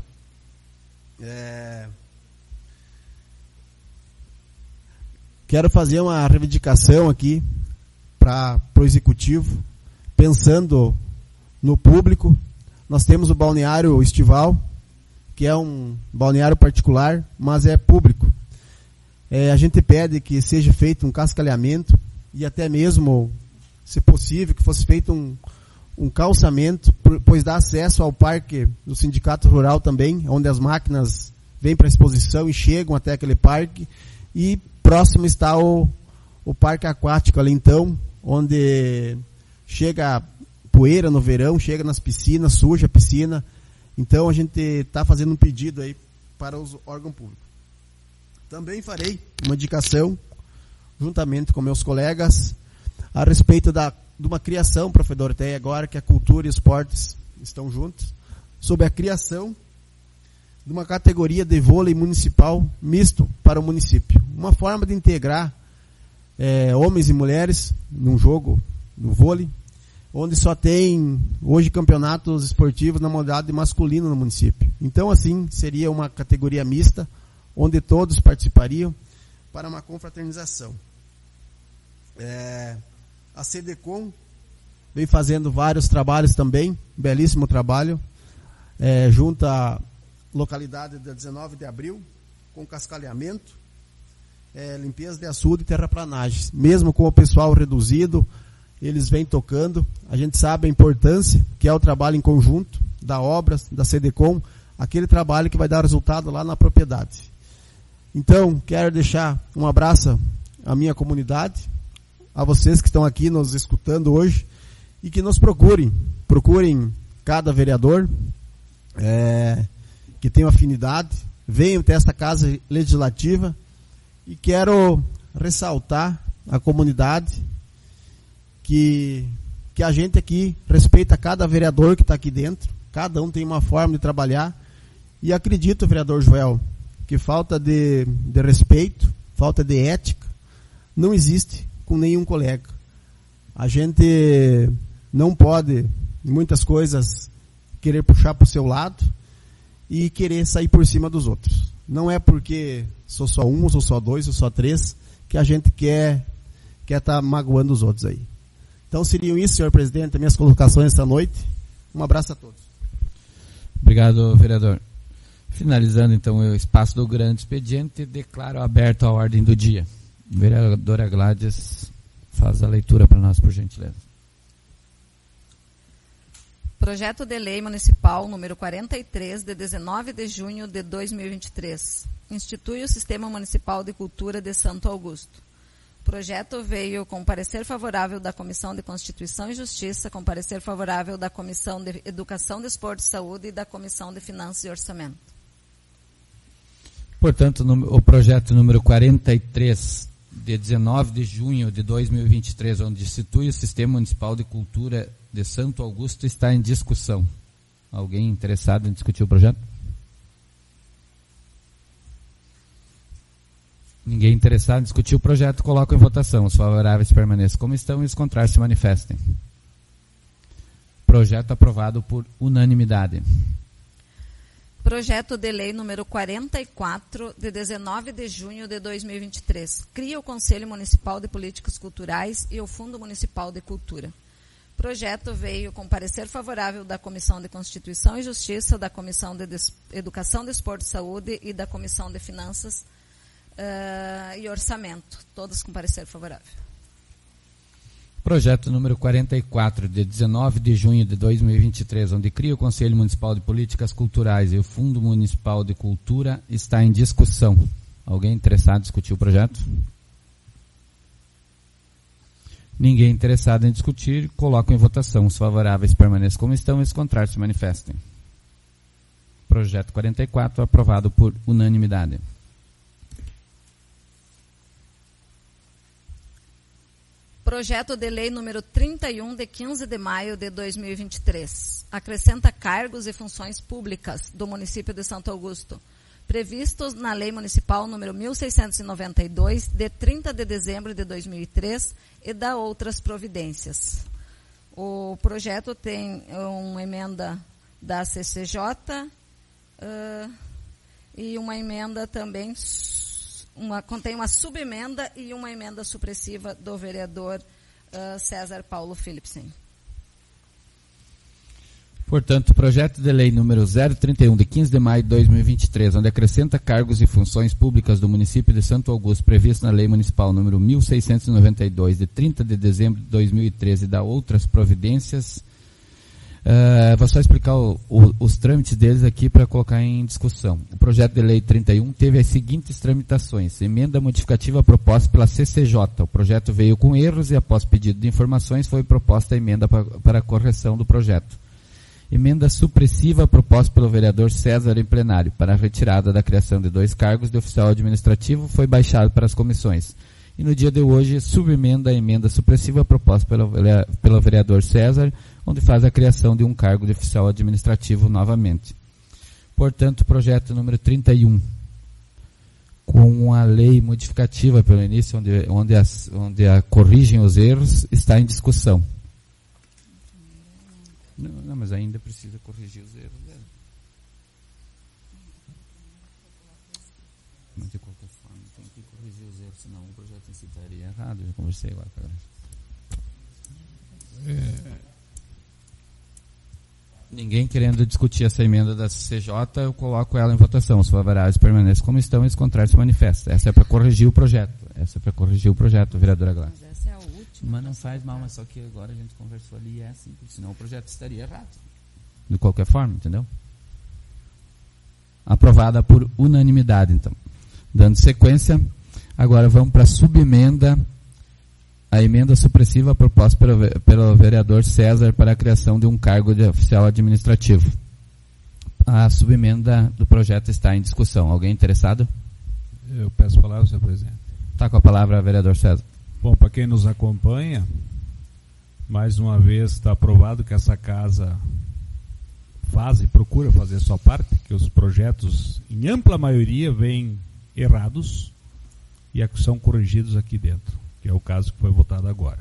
Quero fazer uma reivindicação aqui para o Executivo, pensando no público. Nós temos o balneário estival, que é um balneário particular, mas é público. A gente pede que seja feito um cascalhamento e até mesmo, se possível, que fosse feito um calçamento, pois dá acesso ao parque do Sindicato Rural também, onde as máquinas vêm para a exposição e chegam até aquele parque. E próximo está o parque aquático ali, então, onde chega poeira no verão, chega nas piscinas, suja a piscina. Então a gente está fazendo um pedido aí para os órgãos públicos. Também farei uma indicação, juntamente com meus colegas, a respeito de uma criação, prof. Dorotei, agora que a cultura e esportes estão juntos, sobre a criação de uma categoria de vôlei municipal misto para o município. Uma forma de integrar homens e mulheres num jogo no vôlei, onde só tem hoje campeonatos esportivos na modalidade masculina no município. Então, assim, seria uma categoria mista, onde todos participariam para uma confraternização. A CDCOM vem fazendo vários trabalhos também, belíssimo trabalho, junto à localidade da 19 de abril, com cascalhamento, limpeza de açude e terraplanagens. Mesmo com o pessoal reduzido, eles vêm tocando. A gente sabe a importância que é o trabalho em conjunto da obra, da CDCOM, aquele trabalho que vai dar resultado lá na propriedade. Então, quero deixar um abraço à minha comunidade, a vocês que estão aqui nos escutando hoje, e que nos procurem cada vereador que tem afinidade, venham até esta casa legislativa, e quero ressaltar à comunidade que a gente aqui respeita cada vereador que está aqui dentro, cada um tem uma forma de trabalhar, e acredito, vereador Joel, que falta de respeito, falta de ética, não existe com nenhum colega. A gente não pode, em muitas coisas, querer puxar para o seu lado e querer sair por cima dos outros. Não é porque sou só um, ou sou só dois, ou só três, que a gente quer estar magoando os outros aí. Então seriam isso, senhor presidente, minhas colocações esta noite. Um abraço a todos. Obrigado, vereador. Finalizando então o espaço do grande expediente, declaro aberto a ordem do dia. Vereadora Gladys, faz a leitura para nós, por gentileza. Projeto de Lei Municipal número 43, de 19 de junho de 2023. Institui o Sistema Municipal de Cultura de Santo Augusto. O projeto veio com parecer favorável da Comissão de Constituição e Justiça, com parecer favorável da Comissão de Educação, Desporto e Saúde e da Comissão de Finanças e Orçamento. Portanto, o projeto número 43, de 19 de junho de 2023, onde institui o Sistema Municipal de Cultura de Santo Augusto, está em discussão. Alguém interessado em discutir o projeto? Ninguém interessado em discutir o projeto, coloco em votação. Os favoráveis permaneçam como estão e os contrários se manifestem. Projeto aprovado por unanimidade. Projeto de Lei número 44, de 19 de junho de 2023. Cria o Conselho Municipal de Políticas Culturais e o Fundo Municipal de Cultura. O projeto veio com parecer favorável da Comissão de Constituição e Justiça, da Comissão de Educação, Desporto e Saúde e da Comissão de Finanças e Orçamento. Todos com parecer favorável. Projeto número 44, de 19 de junho de 2023, onde cria o Conselho Municipal de Políticas Culturais e o Fundo Municipal de Cultura, está em discussão. Alguém interessado em discutir o projeto? Ninguém interessado em discutir, coloco em votação. Os favoráveis permaneçam como estão e os contrários se manifestem. Projeto 44, aprovado por unanimidade. Projeto de Lei número 31, de 15 de maio de 2023. Acrescenta cargos e funções públicas do município de Santo Augusto, previstos na Lei Municipal número 1692, de 30 de dezembro de 2003, e dá outras providências. O projeto tem uma emenda da CCJ e uma emenda também, contém uma subemenda e uma emenda supressiva do vereador César Paulo Philipsen. Portanto, o projeto de lei número 031, de 15 de maio de 2023, onde acrescenta cargos e funções públicas do município de Santo Augusto, previsto na lei municipal número 1692, de 30 de dezembro de 2013, e da outras providências. Vou só explicar os trâmites deles aqui para colocar em discussão. O projeto de lei 31 teve as seguintes tramitações. Emenda modificativa proposta pela CCJ. O projeto veio com erros e, após pedido de informações, foi proposta a emenda para a correção do projeto. Emenda supressiva proposta pelo vereador César em plenário para a retirada da criação de 2 cargos de oficial administrativo foi baixado para as comissões. E no dia de hoje, subemenda a emenda supressiva proposta pelo vereador César, onde faz a criação de um cargo de oficial administrativo novamente. Portanto, o projeto número 31, com a lei modificativa pelo início, onde corrigem os erros, está em discussão. Não, mas ainda precisa corrigir os erros dela. Mas de qualquer forma, tem que corrigir os erros, senão o projeto em si estaria errado. Eu conversei lá com ela. Ninguém querendo discutir essa emenda da CCJ, eu coloco ela em votação. Os favoráveis permanecem como estão e os contrários se manifestam. Essa é para corrigir o projeto. Vereadora Glácia. Mas essa é a última. Mas não faz mal, mas só que agora a gente conversou ali e é assim, porque senão o projeto estaria errado. De qualquer forma, entendeu? Aprovada por unanimidade, então. Dando sequência, agora vamos para a subemenda, a emenda supressiva proposta pelo vereador César para a criação de um cargo de oficial administrativo. A subemenda do projeto está em discussão. Alguém interessado? Eu peço a palavra, senhor presidente. Está com a palavra, vereador César. Bom, para quem nos acompanha, mais uma vez está aprovado que essa casa faz e procura fazer sua parte, que os projetos, em ampla maioria, vêm errados e são corrigidos aqui dentro, que é o caso que foi votado agora.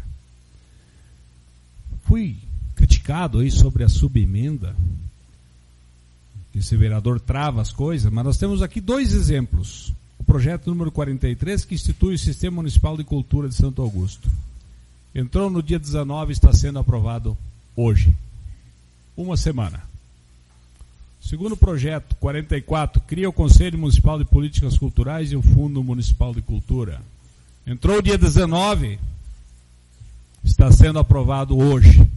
Fui criticado aí sobre a subemenda, que esse vereador trava as coisas, mas nós temos aqui 2 exemplos. O projeto número 43, que institui o Sistema Municipal de Cultura de Santo Augusto. Entrou no dia 19 e está sendo aprovado hoje. Uma semana. Segundo projeto, 44, cria o Conselho Municipal de Políticas Culturais e o Fundo Municipal de Cultura. Entrou dia 19, está sendo aprovado hoje.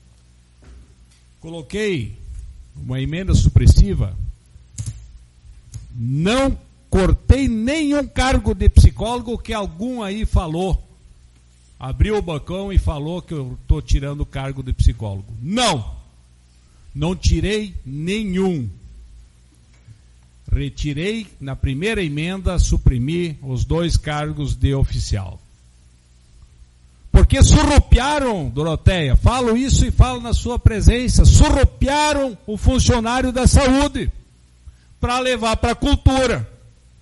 Coloquei uma emenda supressiva, não cortei nenhum cargo de psicólogo que algum aí falou. Abriu o balcão e falou que eu estou tirando o cargo de psicólogo. Não tirei nenhum. Retirei, na primeira emenda, suprimi os 2 cargos de oficial. Porque surrupiaram, Doroteia, falo isso e falo na sua presença, surrupiaram o funcionário da saúde para levar para a cultura.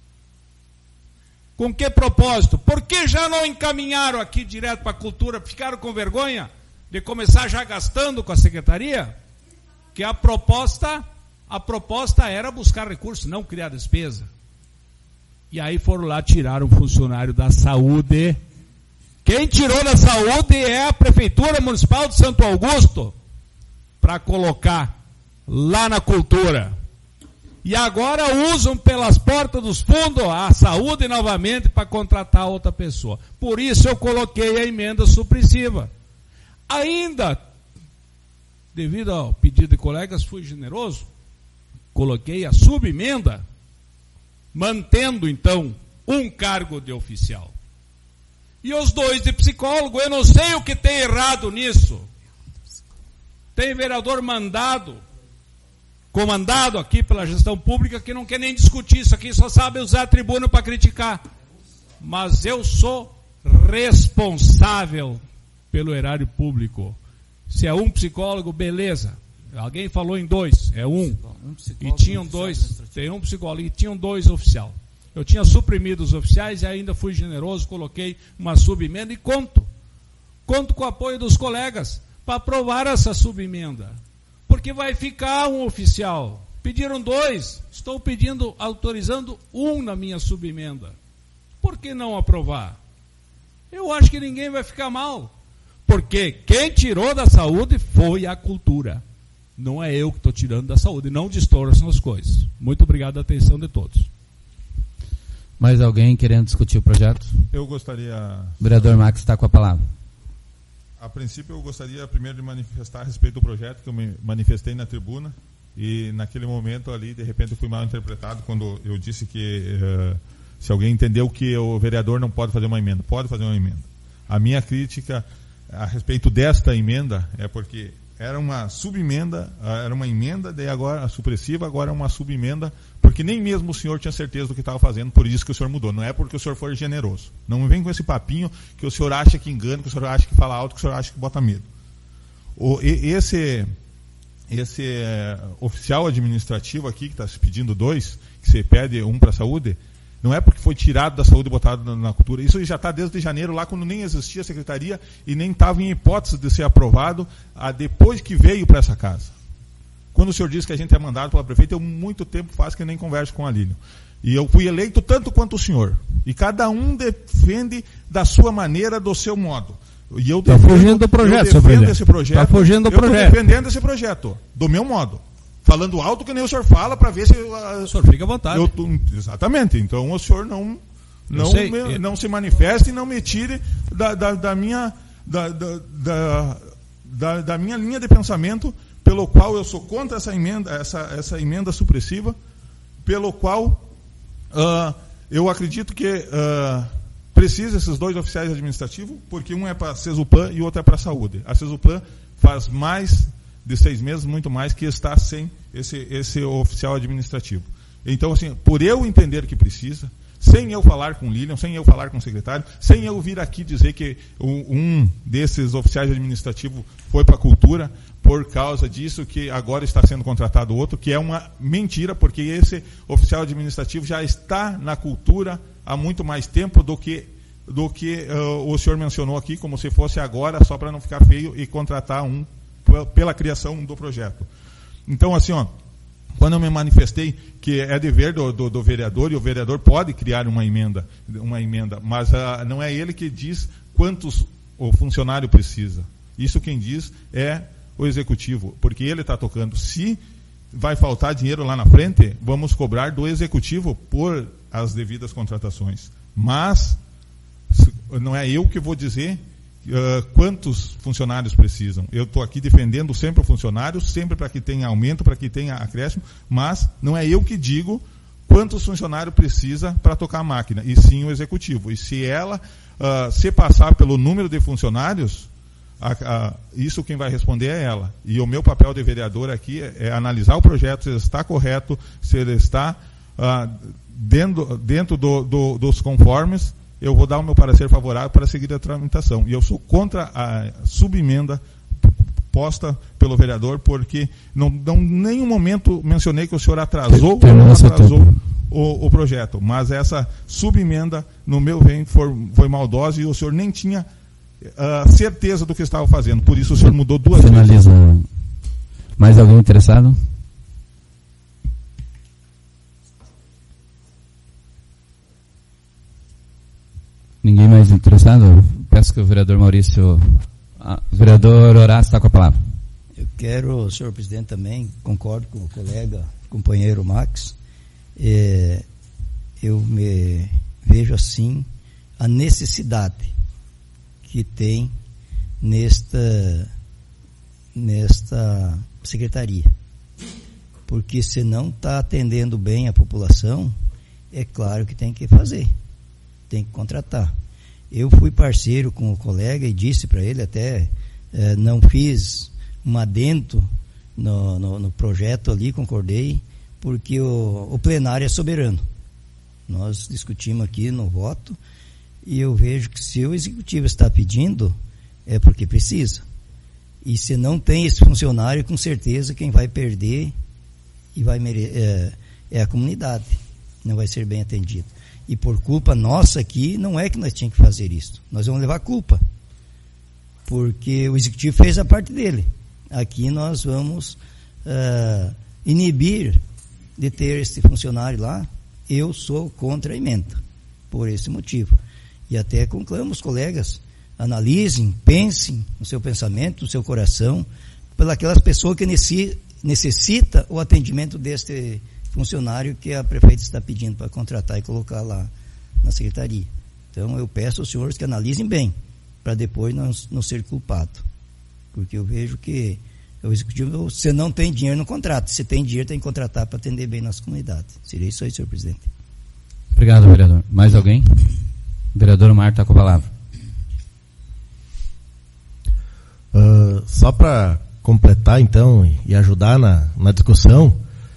Com que propósito? Por que já não encaminharam aqui direto para a cultura? Ficaram com vergonha de começar já gastando com a secretaria? Que a proposta era buscar recursos, não criar despesa. E aí foram lá tirar um funcionário da saúde. Quem tirou da saúde é a Prefeitura Municipal de Santo Augusto, para colocar lá na cultura. E agora usam pelas portas dos fundos a saúde novamente para contratar outra pessoa. Por isso eu coloquei a emenda supressiva. Ainda, devido ao pedido de colegas, fui generoso, coloquei a subemenda, mantendo então um cargo de oficial. E os 2 de psicólogo, eu não sei o que tem errado nisso. Tem vereador comandado aqui pela gestão pública que não quer nem discutir isso aqui, só sabe usar a tribuna para criticar. Mas eu sou responsável pelo erário público. Se é um psicólogo, beleza. Alguém falou em 2, é um. E tinham 2, tem um psicólogo e tinham 2 oficiais. Eu tinha suprimido os oficiais e ainda fui generoso, coloquei uma subemenda e conto com o apoio dos colegas, para aprovar essa subemenda. Porque vai ficar um oficial. Pediram 2, estou autorizando 1 na minha subemenda. Por que não aprovar? Eu acho que ninguém vai ficar mal. Porque quem tirou da saúde foi a cultura. Não é eu que estou tirando da saúde. Não distorçam as coisas. Muito obrigado pela atenção de todos. Mais alguém querendo discutir o projeto? Eu gostaria... O vereador Max está com a palavra. A princípio, eu gostaria primeiro de manifestar a respeito do projeto, que eu me manifestei na tribuna, e naquele momento ali, de repente, eu fui mal interpretado quando eu disse que se alguém entendeu que o vereador não pode fazer uma emenda. Pode fazer uma emenda. A minha crítica a respeito desta emenda é porque era uma subemenda, era uma emenda, daí agora a supressiva, agora é uma subemenda, porque nem mesmo o senhor tinha certeza do que estava fazendo, por isso que o senhor mudou. Não é porque o senhor for generoso. Não vem com esse papinho que o senhor acha que engana, que o senhor acha que fala alto, que o senhor acha que bota medo. Esse oficial administrativo aqui, que está se pedindo 2, que você pede 1 para a saúde, não é porque foi tirado da saúde e botado na cultura. Isso já está desde janeiro, lá quando nem existia a secretaria e nem estava em hipótese de ser aprovado depois que veio para essa casa. Quando o senhor disse que a gente é mandado pela prefeita, eu muito tempo faz que nem converso com a Lília. E eu fui eleito tanto quanto o senhor. E cada um defende da sua maneira, do seu modo. E eu defendo, fugindo do projeto, eu defendo esse projeto. Está fugindo do projeto. Eu estou defendendo esse projeto, do meu modo. Falando alto que nem o senhor fala, para ver se... O senhor fica à vontade. Exatamente. Então o senhor não se manifeste e não me tire da minha linha de pensamento, pelo qual eu sou contra essa emenda supressiva, pelo qual eu acredito que precisa esses 2 oficiais administrativos, porque um é para a Cesuplan e o outro é para a saúde. A Cesuplan faz mais de 6 meses, muito mais, que está sem esse oficial administrativo. Então, assim, por eu entender que precisa, sem eu falar com o Lilian, sem eu falar com o secretário, sem eu vir aqui dizer que um desses oficiais administrativos foi para a cultura, por causa disso que agora está sendo contratado outro, que é uma mentira, porque esse oficial administrativo já está na cultura há muito mais tempo do que o senhor mencionou aqui, como se fosse agora, só para não ficar feio, e contratar pela criação do projeto. Então, assim, quando eu me manifestei que é dever do vereador, e o vereador pode criar uma emenda, mas não é ele que diz quantos o funcionário precisa. Isso quem diz é o executivo, porque ele está tocando. Se vai faltar dinheiro lá na frente, vamos cobrar do executivo por as devidas contratações. Mas não é eu que vou dizer quantos funcionários precisam. Eu estou aqui defendendo sempre o funcionário, sempre para que tenha aumento, para que tenha acréscimo, mas não é eu que digo quantos funcionários precisa para tocar a máquina, e sim o executivo. E se ela se passar pelo número de funcionários, isso quem vai responder é ela. E o meu papel de vereador aqui é analisar o projeto, se ele está correto, se ele está dentro dos conformes. Eu vou dar o meu parecer favorável para seguir a tramitação. E eu sou contra a subemenda posta pelo vereador, porque não nenhum momento mencionei que o senhor atrasou o projeto. Mas essa subemenda, no meu ver, foi maldosa, e o senhor nem tinha certeza do que estava fazendo. Por isso o senhor mudou 2 vezes. Mais alguém interessado? Ninguém mais interessado? Peço que o vereador Maurício... o vereador Horácio está com a palavra. Eu quero, senhor presidente, também, concordo com o colega, companheiro Max. Eu me vejo assim, a necessidade que tem nesta secretaria. Porque se não está atendendo bem a população, é claro que tem que fazer. Tem que contratar. Eu fui parceiro com o colega e disse para ele, até não fiz um adendo no projeto ali, concordei, porque o plenário é soberano. Nós discutimos aqui no voto, e eu vejo que se o executivo está pedindo, é porque precisa. E se não tem esse funcionário, com certeza quem vai perder e vai é a comunidade. Não vai ser bem atendido. E por culpa nossa aqui, não é que nós tínhamos que fazer isso. Nós vamos levar culpa. porque o executivo fez a parte dele. Aqui nós vamos inibir de ter esse funcionário lá. Eu sou contra a emenda, por esse motivo. E até conclamo os colegas, analisem, pensem no seu pensamento, no seu coração, pelas pessoas que necessita o atendimento deste funcionário que a prefeita está pedindo para contratar e colocar lá na secretaria. Então eu peço aos senhores que analisem bem, para depois não ser culpado. Porque eu vejo que o executivo, você não tem dinheiro no contrato, se tem dinheiro tem que contratar para atender bem nossa comunidade. Seria isso aí, senhor presidente. Obrigado, vereador. Mais alguém? O vereador Mário está com a palavra. Só para completar então e ajudar na discussão,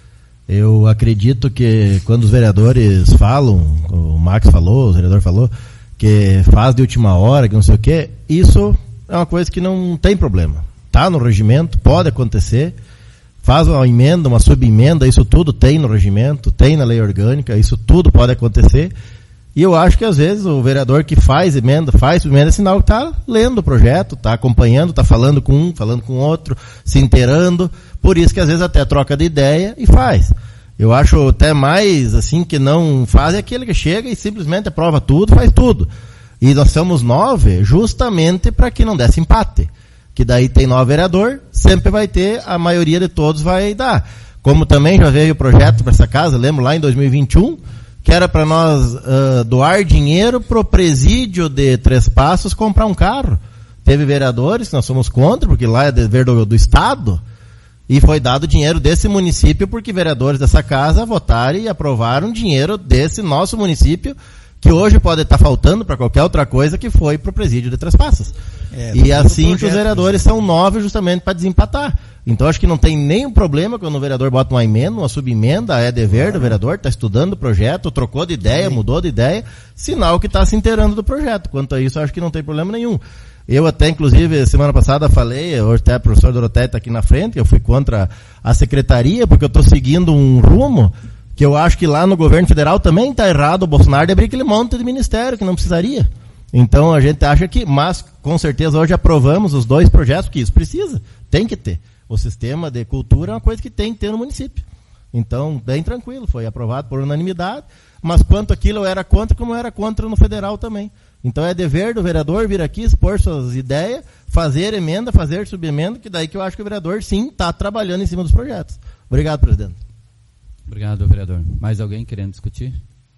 eu acredito que quando os vereadores falam, o Max falou, o vereador falou, que faz de última hora, que não sei o quê, isso é uma coisa que não tem problema. Está no regimento, pode acontecer, faz uma emenda, uma subemenda, isso tudo tem no regimento, tem na lei orgânica, isso tudo pode acontecer. E eu acho que às vezes o vereador que faz emenda é sinal que está lendo o projeto, está acompanhando, está falando com um, falando com outro, se inteirando, por isso que às vezes até troca de ideia e faz. Eu acho até mais assim que não faz é aquele que chega e simplesmente aprova tudo, faz tudo. E nós somos 9 justamente para que não desse empate. Que daí tem 9 vereador, sempre vai ter, a maioria de todos vai dar. Como também já veio o projeto para essa casa, lembro lá em 2021, que era para nós doar dinheiro pro presídio de Três Passos comprar um carro. Teve vereadores que nós somos contra, porque lá é dever do Estado, e foi dado dinheiro desse município porque vereadores dessa casa votaram e aprovaram dinheiro desse nosso município, que hoje pode estar faltando para qualquer outra coisa, que foi pro presídio de Três Passos. E assim que os vereadores são 9 justamente para desempatar. Então acho que não tem nenhum problema quando o vereador bota uma emenda, uma subemenda, é dever do vereador, está estudando o projeto, trocou de ideia, mudou de ideia, sinal que está se inteirando do projeto. Quanto a isso, acho que não tem problema nenhum. Eu até, inclusive, semana passada falei, hoje até o professor Doroteia está aqui na frente, eu fui contra a secretaria, porque eu estou seguindo um rumo que eu acho que lá no governo federal também está errado o Bolsonaro de abrir aquele monte de ministério que não precisaria. Então a gente acha que, mas com certeza hoje aprovamos os 2 projetos, porque isso precisa, tem que ter. O sistema de cultura é uma coisa que tem que ter no município. Então, bem tranquilo, foi aprovado por unanimidade, mas quanto aquilo eu era contra, como eu era contra no federal também. Então é dever do vereador vir aqui, expor suas ideias, fazer emenda, fazer subemenda, que daí que eu acho que o vereador sim está trabalhando em cima dos projetos. Obrigado, presidente. Obrigado, vereador. Mais alguém querendo discutir?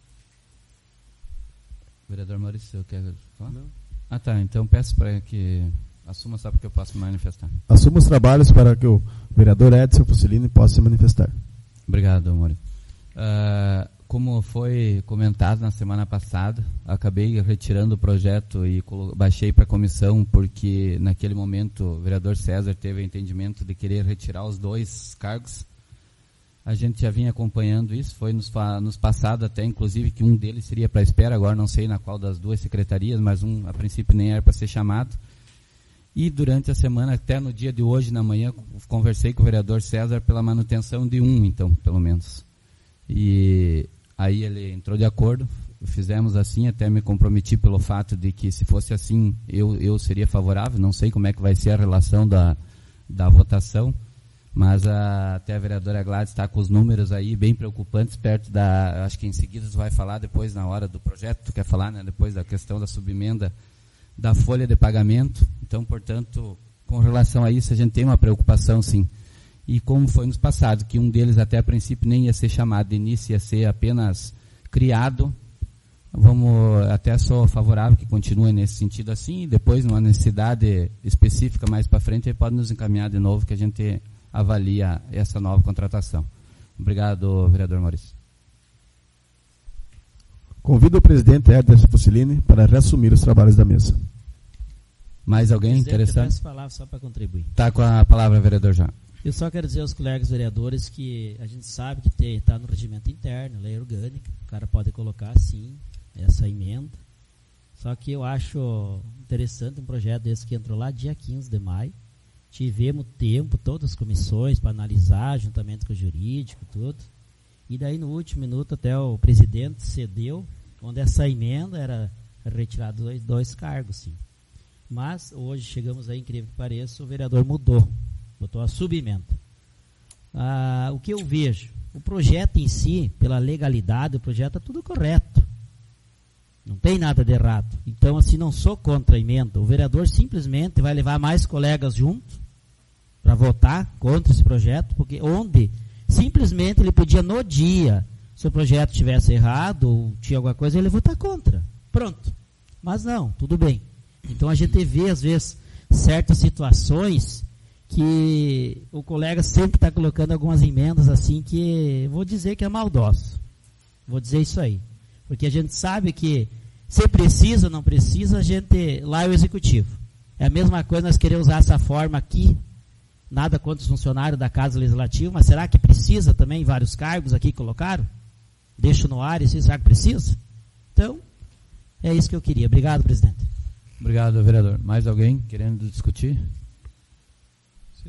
Vereador Maurício, quer falar? Não. Ah, tá. Então peço para que assuma só porque eu posso me manifestar. Assuma os trabalhos para que o vereador Edson Fusilini possa se manifestar. Obrigado, Maurício. Como foi comentado na semana passada, acabei retirando o projeto e baixei para a comissão porque naquele momento o vereador César teve o entendimento de querer retirar os 2 cargos. A gente já vinha acompanhando isso, foi nos passado até, inclusive, que um deles seria para espera, agora não sei na qual das 2 secretarias, mas um, a princípio, nem era para ser chamado. E durante a semana, até no dia de hoje, na manhã, conversei com o vereador César pela manutenção de um, então, pelo menos. E aí ele entrou de acordo, fizemos assim, até me comprometi pelo fato de que, se fosse assim, eu seria favorável, não sei como é que vai ser a relação da votação, mas até a vereadora Gladys está com os números aí bem preocupantes, perto da, acho que em seguida você vai falar depois na hora do projeto, tu quer falar, né, depois da questão da subemenda da folha de pagamento. Então, portanto, com relação a isso, a gente tem uma preocupação, sim. E como foi nos passados, que um deles até a princípio nem ia ser chamado de início, ia ser apenas criado, até sou favorável que continue nesse sentido assim, e depois, numa necessidade específica mais para frente, ele pode nos encaminhar de novo, que a gente avalia essa nova contratação. Obrigado, vereador Maurício. Convido o presidente Edson Fusilini para reassumir os trabalhos da mesa. Mais alguém interessante? Eu peço palavra só para contribuir. Está com a palavra, vereador João. Eu só quero dizer aos colegas vereadores que a gente sabe que está no regimento interno, lei orgânica, o cara pode colocar, sim, essa emenda. Só que eu acho interessante um projeto desse que entrou lá dia 15 de maio. Tivemos tempo, todas as comissões, para analisar, juntamente com o jurídico, tudo. E daí, no último minuto, até o presidente cedeu, onde essa emenda era retirada 2 cargos, sim. Mas hoje chegamos aí, incrível que pareça, o vereador mudou, botou a subemenda. O que eu vejo, o projeto em si, pela legalidade, o projeto é tudo correto. Não tem nada de errado. Então, assim, não sou contra a emenda. O vereador simplesmente vai levar mais colegas juntos para votar contra esse projeto, porque onde simplesmente ele podia no dia, se o projeto tivesse errado ou tinha alguma coisa, ele votar contra. Pronto. Mas não, tudo bem. Então a gente vê, às vezes, certas situações que o colega sempre está colocando algumas emendas assim que, vou dizer que é maldoso. Vou dizer isso aí. Porque a gente sabe que se precisa ou não precisa, a gente, lá é o executivo. É a mesma coisa nós querer usar essa forma aqui, nada contra os funcionários da Casa Legislativa, mas será que precisa também vários cargos aqui colocaram? Deixo no ar e será que precisa? Então, é isso que eu queria. Obrigado, presidente. Obrigado, vereador. Mais alguém querendo discutir? Se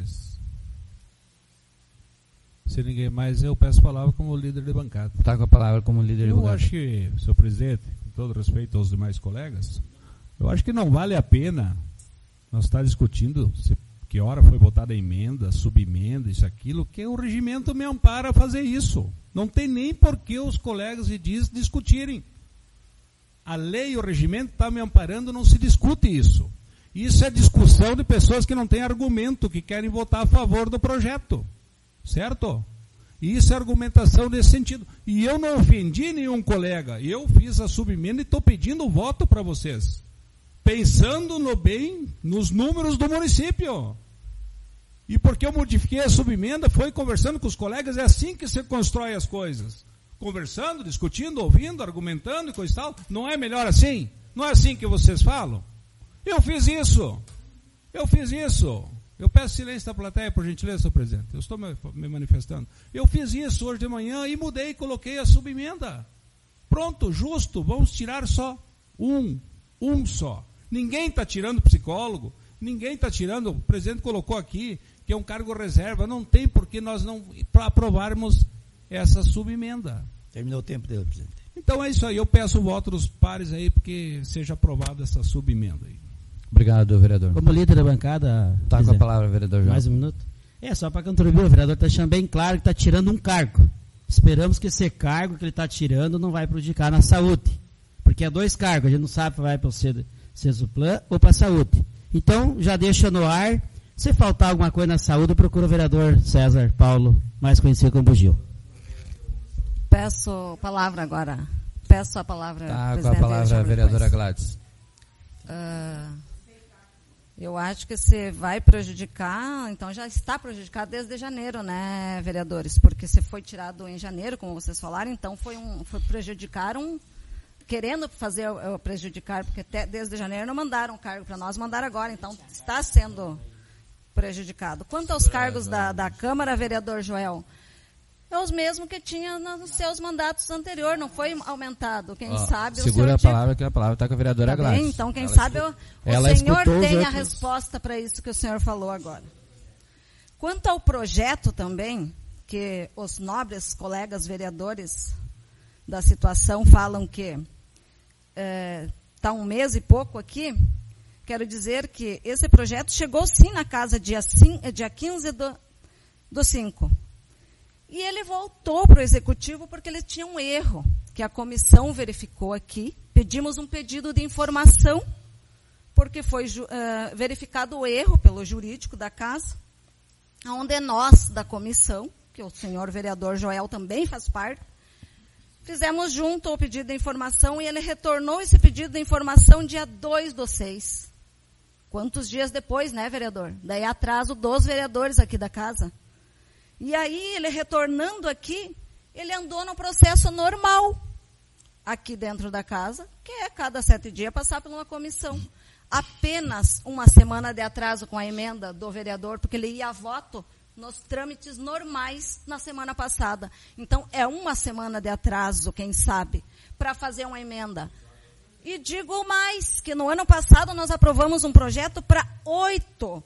ninguém mais, eu peço a palavra como líder de bancada. Está com a palavra como líder de bancada. Eu acho que, senhor presidente, com todo respeito aos demais colegas, eu acho que não vale a pena nós estar discutindo que hora foi votada a emenda, subemenda, isso, aquilo, que o regimento me ampara a fazer isso. Não tem nem por que os colegas discutirem. A lei e o regimento estão me amparando, não se discute isso. Isso é discussão de pessoas que não têm argumento, que querem votar a favor do projeto. Certo? E isso é argumentação nesse sentido. E eu não ofendi nenhum colega. Eu fiz a subemenda e estou pedindo voto para vocês. Pensando no bem, nos números do município. E porque eu modifiquei a subemenda, foi conversando com os colegas, é assim que se constrói as coisas. Conversando, discutindo, ouvindo, argumentando e coisa e tal. Não é melhor assim? Não é assim que vocês falam? Eu fiz isso. Eu peço silêncio da plateia, por gentileza, senhor presidente. Eu estou me manifestando. Eu fiz isso hoje de manhã e mudei, coloquei a subemenda. Pronto, justo, vamos tirar só um só. Ninguém está tirando psicólogo, ninguém está tirando, o presidente colocou aqui, que é um cargo reserva, não tem por que nós não aprovarmos essa subemenda. Terminou o tempo dele, presidente. Então é isso aí, eu peço o voto dos pares aí, porque seja aprovada essa subemenda aí. Obrigado, vereador. Como líder da bancada... Está com a palavra, vereador João. Mais um minuto. Só para contribuir, o vereador está deixando bem claro que está tirando um cargo. Esperamos que esse cargo que ele está tirando não vai prejudicar na saúde. Porque é 2 cargos, a gente não sabe se vai para o Cesuplan ou para a saúde. Então, já deixa no ar. Se faltar alguma coisa na saúde, procura o vereador César Paulo, mais conhecido como Bugio. Peço a palavra agora. Peço a palavra. Tá com a palavra a vereadora Gladys. Eu acho que se vai prejudicar, então já está prejudicado desde janeiro, né, vereadores? Porque se foi tirado em janeiro, como vocês falaram, então foi prejudicaram, querendo fazer prejudicar, porque até desde janeiro não mandaram cargo para nós, mandaram agora, então está sendo prejudicado. Quanto aos cargos da Câmara, vereador Joel, é os mesmos que tinha nos seus mandatos anteriores, não foi aumentado. Quem sabe segura a palavra, que a palavra está com a vereadora Gladys. Então, quem sabe o senhor tem a resposta para isso que o senhor falou agora. Quanto ao projeto também, que os nobres colegas vereadores da situação falam que está 1 mês e pouco aqui, quero dizer que esse projeto chegou sim na casa dia 15 do 5. E ele voltou para o executivo porque ele tinha um erro, que a comissão verificou aqui. Pedimos um pedido de informação, porque foi verificado o erro pelo jurídico da casa, onde nós, da comissão, que o senhor vereador Joel também faz parte, fizemos junto o pedido de informação e ele retornou esse pedido de informação dia 2/6. Quantos dias depois, né, vereador? Daí atraso dos vereadores aqui da casa. E aí, ele retornando aqui, ele andou no processo normal, aqui dentro da casa, que é cada 7 dias passar por uma comissão. Apenas 1 semana de atraso com a emenda do vereador, porque ele ia a voto nos trâmites normais na semana passada. Então, é 1 semana de atraso, quem sabe, para fazer uma emenda. E digo mais, que no ano passado nós aprovamos um projeto para 8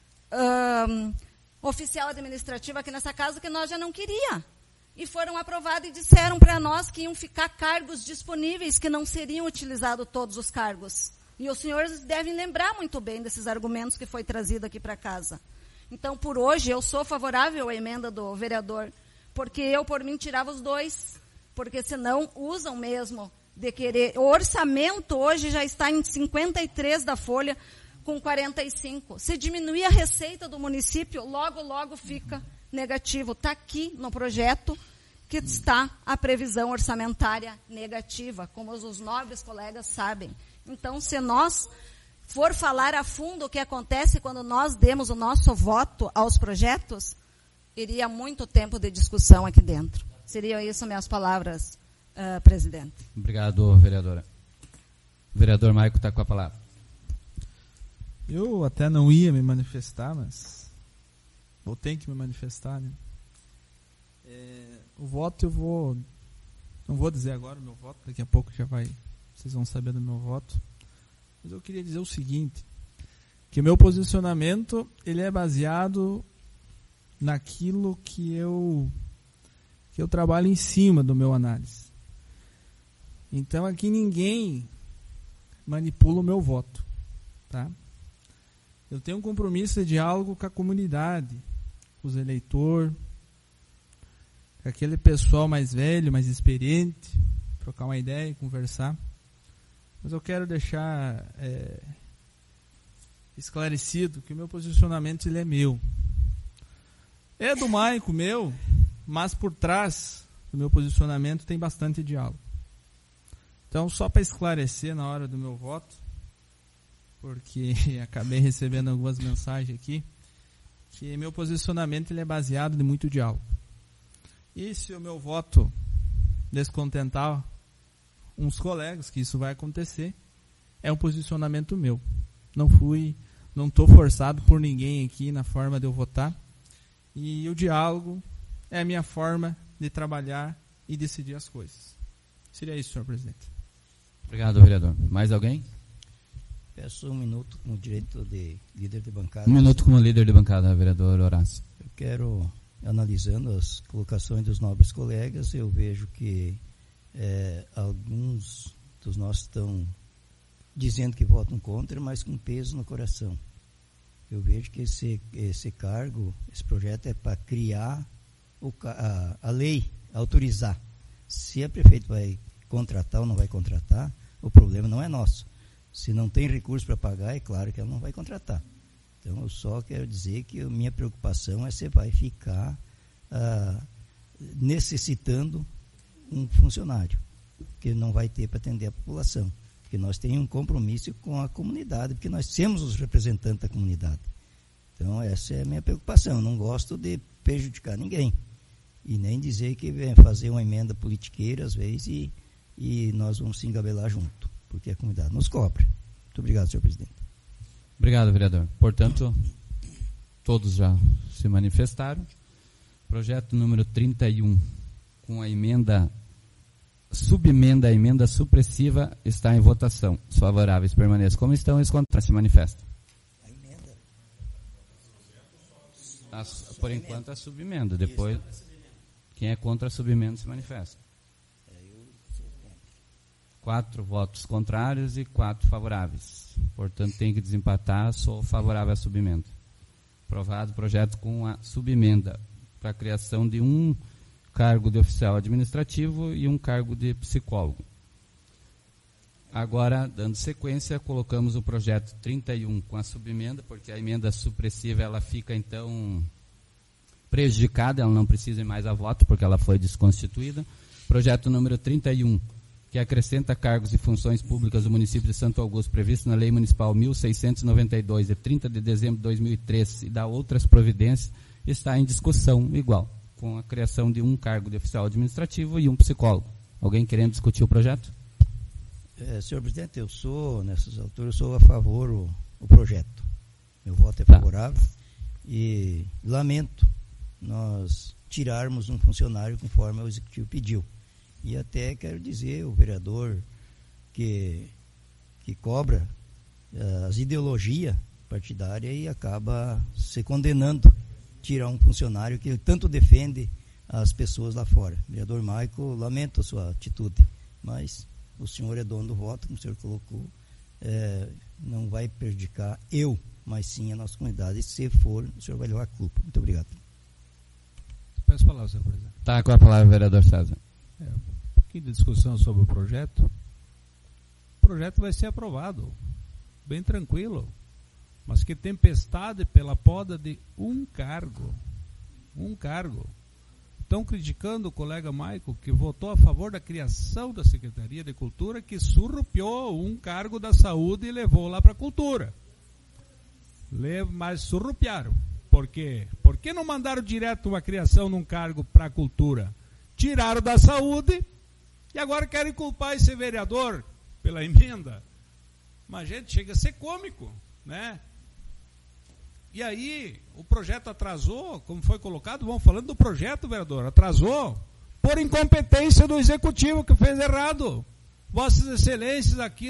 oficial administrativo aqui nessa casa que nós já não queria. E foram aprovados e disseram para nós que iam ficar cargos disponíveis, que não seriam utilizados todos os cargos E os senhores devem lembrar muito bem desses argumentos que foi trazido aqui para casa. Então, por hoje, eu sou favorável à emenda do vereador, porque eu, por mim, tirava os 2, porque senão usam mesmo de querer. O orçamento hoje já está em 53 da folha, com 45. Se diminuir a receita do município, logo, logo fica negativo. Está aqui no projeto que está a previsão orçamentária negativa, como os nobres colegas sabem. Então, se nós for falar a fundo o que acontece quando nós demos o nosso voto aos projetos, iria muito tempo de discussão aqui dentro. Seriam isso minhas palavras, presidente. Obrigado, vereadora. O vereador Maico está com a palavra. Eu até não ia me manifestar, mas vou ter que me manifestar, né? O voto não vou dizer agora o meu voto, daqui a pouco vocês vão saber do meu voto. Mas eu queria dizer o seguinte, que o meu posicionamento, ele é baseado naquilo que eu trabalho em cima do meu análise. Então aqui ninguém manipula o meu voto, tá? Eu tenho um compromisso de diálogo com a comunidade, com os eleitores, com aquele pessoal mais velho, mais experiente, trocar uma ideia, conversar. Mas eu quero deixar esclarecido que o meu posicionamento ele é meu. É do Maico meu, mas por trás do meu posicionamento tem bastante diálogo. Então, só para esclarecer na hora do meu voto, porque acabei recebendo algumas mensagens aqui, que meu posicionamento ele é baseado em muito diálogo. E se o meu voto descontentar uns colegas, que isso vai acontecer, é um posicionamento meu. Não estou forçado por ninguém aqui na forma de eu votar. E o diálogo é a minha forma de trabalhar e decidir as coisas. Seria isso, senhor presidente. Obrigado, vereador. Mais alguém? Peço 1 minuto com o direito de líder de bancada. 1 minuto como líder de bancada, vereador Horácio. Eu quero, analisando as colocações dos nobres colegas, eu vejo que alguns dos nossos estão dizendo que votam contra, mas com peso no coração. Eu vejo que esse cargo, esse projeto é para criar a lei, autorizar. Se a prefeito vai contratar ou não vai contratar, o problema não é nosso. Se não tem recurso para pagar, é claro que ela não vai contratar. Então, eu só quero dizer que a minha preocupação é se vai ficar necessitando um funcionário, que não vai ter para atender a população. Porque nós temos um compromisso com a comunidade, porque nós temos os representantes da comunidade. Então, essa é a minha preocupação. Eu não gosto de prejudicar ninguém. E nem dizer que vem fazer uma emenda politiqueira, às vezes, e nós vamos se engabelar junto, porque a comunidade nos cobra. Muito obrigado, senhor presidente. Obrigado, vereador. Portanto, todos já se manifestaram. Projeto número 31, com a emenda subemenda, a emenda supressiva, está em votação. Os favoráveis permaneçam como estão, os contrários se manifestam. A emenda? Por enquanto, a subemenda. Depois, quem é contra a subemenda se manifesta. 4 votos contrários e 4 favoráveis. Portanto, tem que desempatar, sou favorável à subemenda. Aprovado o projeto com a subemenda para a criação de um cargo de oficial administrativo e um cargo de psicólogo. Agora, dando sequência, colocamos o projeto 31 com a subemenda, porque a emenda supressiva ela fica, então, prejudicada, ela não precisa ir mais a voto, porque ela foi desconstituída. Projeto número 31, que acrescenta cargos e funções públicas do município de Santo Augusto, previsto na Lei Municipal 1692, de 30 de dezembro de 2003, e dá outras providências, está em discussão igual, com a criação de um cargo de oficial administrativo e um psicólogo. Alguém querendo discutir o projeto? Senhor presidente, nessas alturas, eu sou a favor do projeto. Meu voto é favorável e lamento nós tirarmos um funcionário conforme o executivo pediu. E até quero dizer, o vereador que cobra as ideologias partidárias e acaba se condenando tirar um funcionário que tanto defende as pessoas lá fora. Vereador Maico, lamento a sua atitude, mas o senhor é dono do voto, como o senhor colocou, não vai prejudicar eu, mas sim a nossa comunidade. E se for, o senhor vai levar a culpa. Muito obrigado. Peço a palavra, senhor presidente. Está com a palavra o vereador César. Um pouquinho de discussão sobre o projeto. O projeto vai ser aprovado, bem tranquilo, mas que tempestade pela poda de um cargo. Estão criticando o colega Maico, que votou a favor da criação da Secretaria de Cultura, que surrupiou um cargo da saúde e levou lá para a cultura. Mas surrupiaram. Por quê? Por que não mandaram direto uma criação num cargo para a cultura? Tiraram da saúde e agora querem culpar esse vereador pela emenda. Mas, gente, chega a ser cômico, né? E aí, o projeto atrasou, como foi colocado, vamos falando do projeto, vereador, atrasou por incompetência do executivo, que fez errado. Vossas Excelências aqui